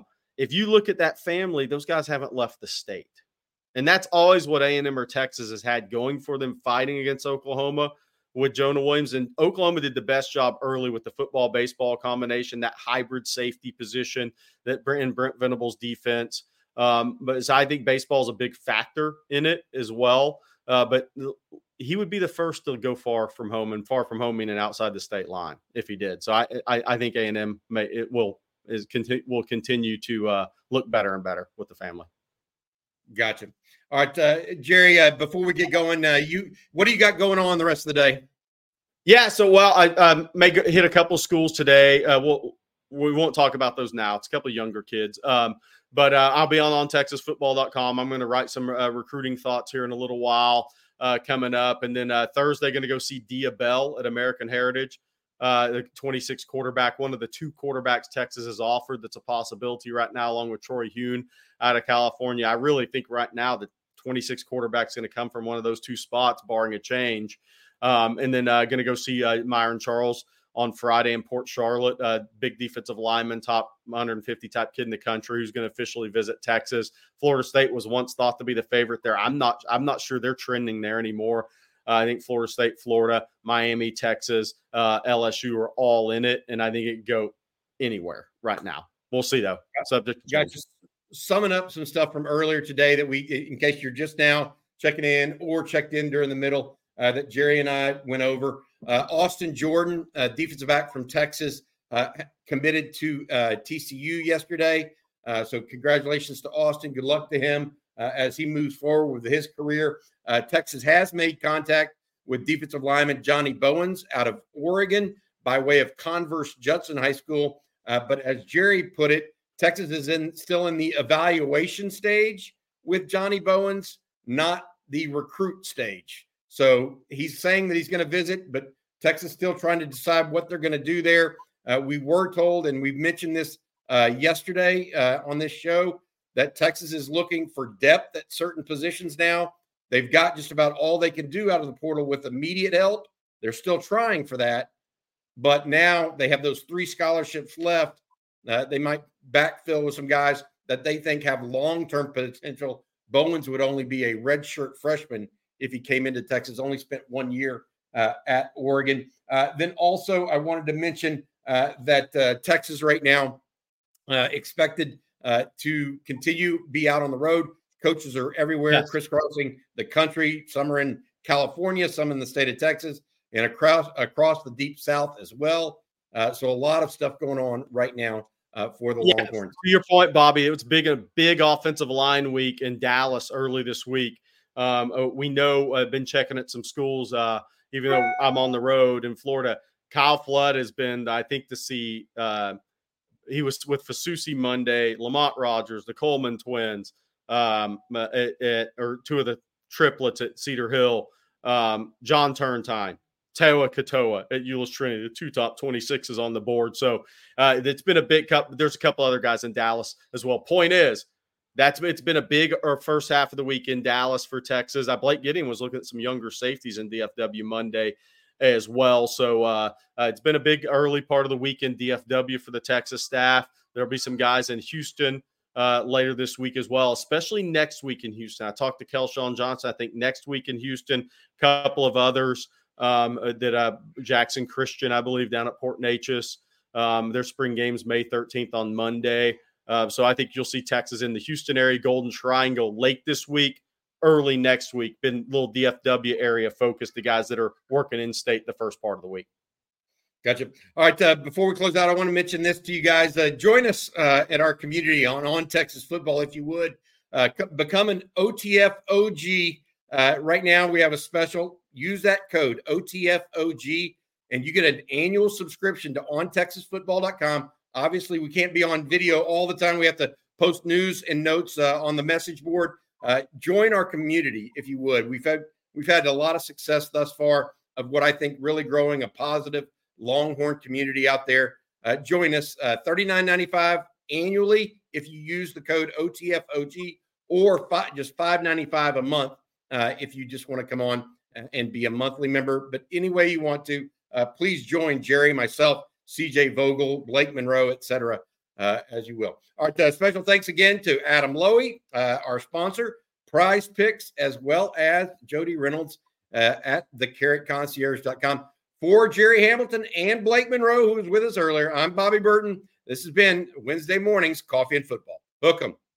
If you look at that family, those guys haven't left the state. And that's always what A&M or Texas has had going for them, fighting against Oklahoma with Jonah Williams. And Oklahoma did the best job early with the football-baseball combination, that hybrid safety position that in Brent Venables' defense. But I think baseball is a big factor in it as well. But he would be the first to go far from home, and far from home meaning outside the state line if he did. So I think A&M will continue to look better and better with the family. Gotcha. All right, Jerry, before we get going, what do you got going on the rest of the day? Yeah, so I may hit a couple schools today. We won't talk about those now. It's a couple of younger kids. But I'll be on TexasFootball.com. I'm going to write some recruiting thoughts here in a little while coming up. And then Thursday, going to go see Dia Bell at American Heritage, the 26 quarterback, one of the two quarterbacks Texas has offered that's a possibility right now, along with Troy Hune out of California. I really think right now that 26 quarterbacks going to come from one of those two spots, barring a change. And then going to go see Myron Charles on Friday in Port Charlotte, big defensive lineman, top 150 type kid in the country who's going to officially visit Texas. Florida State was once thought to be the favorite there. I'm not sure they're trending there anymore. I think Florida State, Florida, Miami, Texas, LSU are all in it, and I think it could go anywhere right now. We'll see though. Subject to change. Just summing up some stuff from earlier today that in case you're just now checking in or checked in during the middle, that Jerry and I went over. Austin Jordan, defensive back from Texas, committed to TCU yesterday. So congratulations to Austin. Good luck to him as he moves forward with his career. Texas has made contact with defensive lineman Johnny Bowens out of Oregon by way of Converse Judson High School. But as Jerry put it, Texas is still in the evaluation stage with Johnny Bowens, not the recruit stage. So he's saying that he's going to visit, but Texas still trying to decide what they're going to do there. We were told, and we mentioned this yesterday on this show, that Texas is looking for depth at certain positions now. They've got just about all they can do out of the portal with immediate help. They're still trying for that. But now they have those 3 scholarships left. They might backfill with some guys that they think have long-term potential. Bowens would only be a redshirt freshman if he came into Texas, only spent 1 year at Oregon. Then also I wanted to mention that Texas right now expected to continue be out on the road. Coaches are everywhere, yes, crisscrossing the country. Some are in California, some in the state of Texas, and across the deep South as well. So a lot of stuff going on right now for the Longhorns. To your point, Bobby, it was a big offensive line week in Dallas early this week. We know I've been checking at some schools, even though I'm on the road in Florida. Kyle Flood has been, I think, to see. He was with Fasusi Monday, Lamont Rogers, the Coleman twins, or two of the triplets at Cedar Hill, John Turntine, Tewa Katoa at Euless Trinity, the 2 top 26s on the board. So it's been a big cup. There's a couple other guys in Dallas as well. Point is, it's been a big first half of the week in Dallas for Texas. Blake Gideon was looking at some younger safeties in DFW Monday as well. So it's been a big early part of the week in DFW for the Texas staff. There'll be some guys in Houston later this week as well, especially next week in Houston. I talked to Kelshawn Johnson, I think next week in Houston, a couple of others that Jackson Christian, I believe, down at Port Neches. Their spring games May 13th on Monday. So I think you'll see Texas in the Houston area, Golden Triangle late this week, early next week. Been a little DFW area focused, the guys that are working in state the first part of the week. Gotcha. All right. Before we close out, I want to mention this to you guys. Join us at our community on Texas Football, if you would. Become an OTF OG. Right now, we have a special. Use that code OTFOG, and you get an annual subscription to ontexasfootball.com. Obviously, we can't be on video all the time. We have to post news and notes on the message board. Join our community if you would. We've had a lot of success thus far of what I think really growing a positive Longhorn community out there. Join us, $39.95 annually if you use the code OTFOG, or just $5.95 a month if you just want to come on and be a monthly member. But any way you want to, please join Jerry, myself, CJ Vogel, Blake Monroe, etc., as you will. All right, special thanks again to Adam Lowy, our sponsor, Prize Picks, as well as Jody Reynolds at thecarrotconcierge.com. For Jerry Hamilton and Blake Monroe, who was with us earlier, I'm Bobby Burton. This has been Wednesday morning's Coffee and Football. Hook 'em.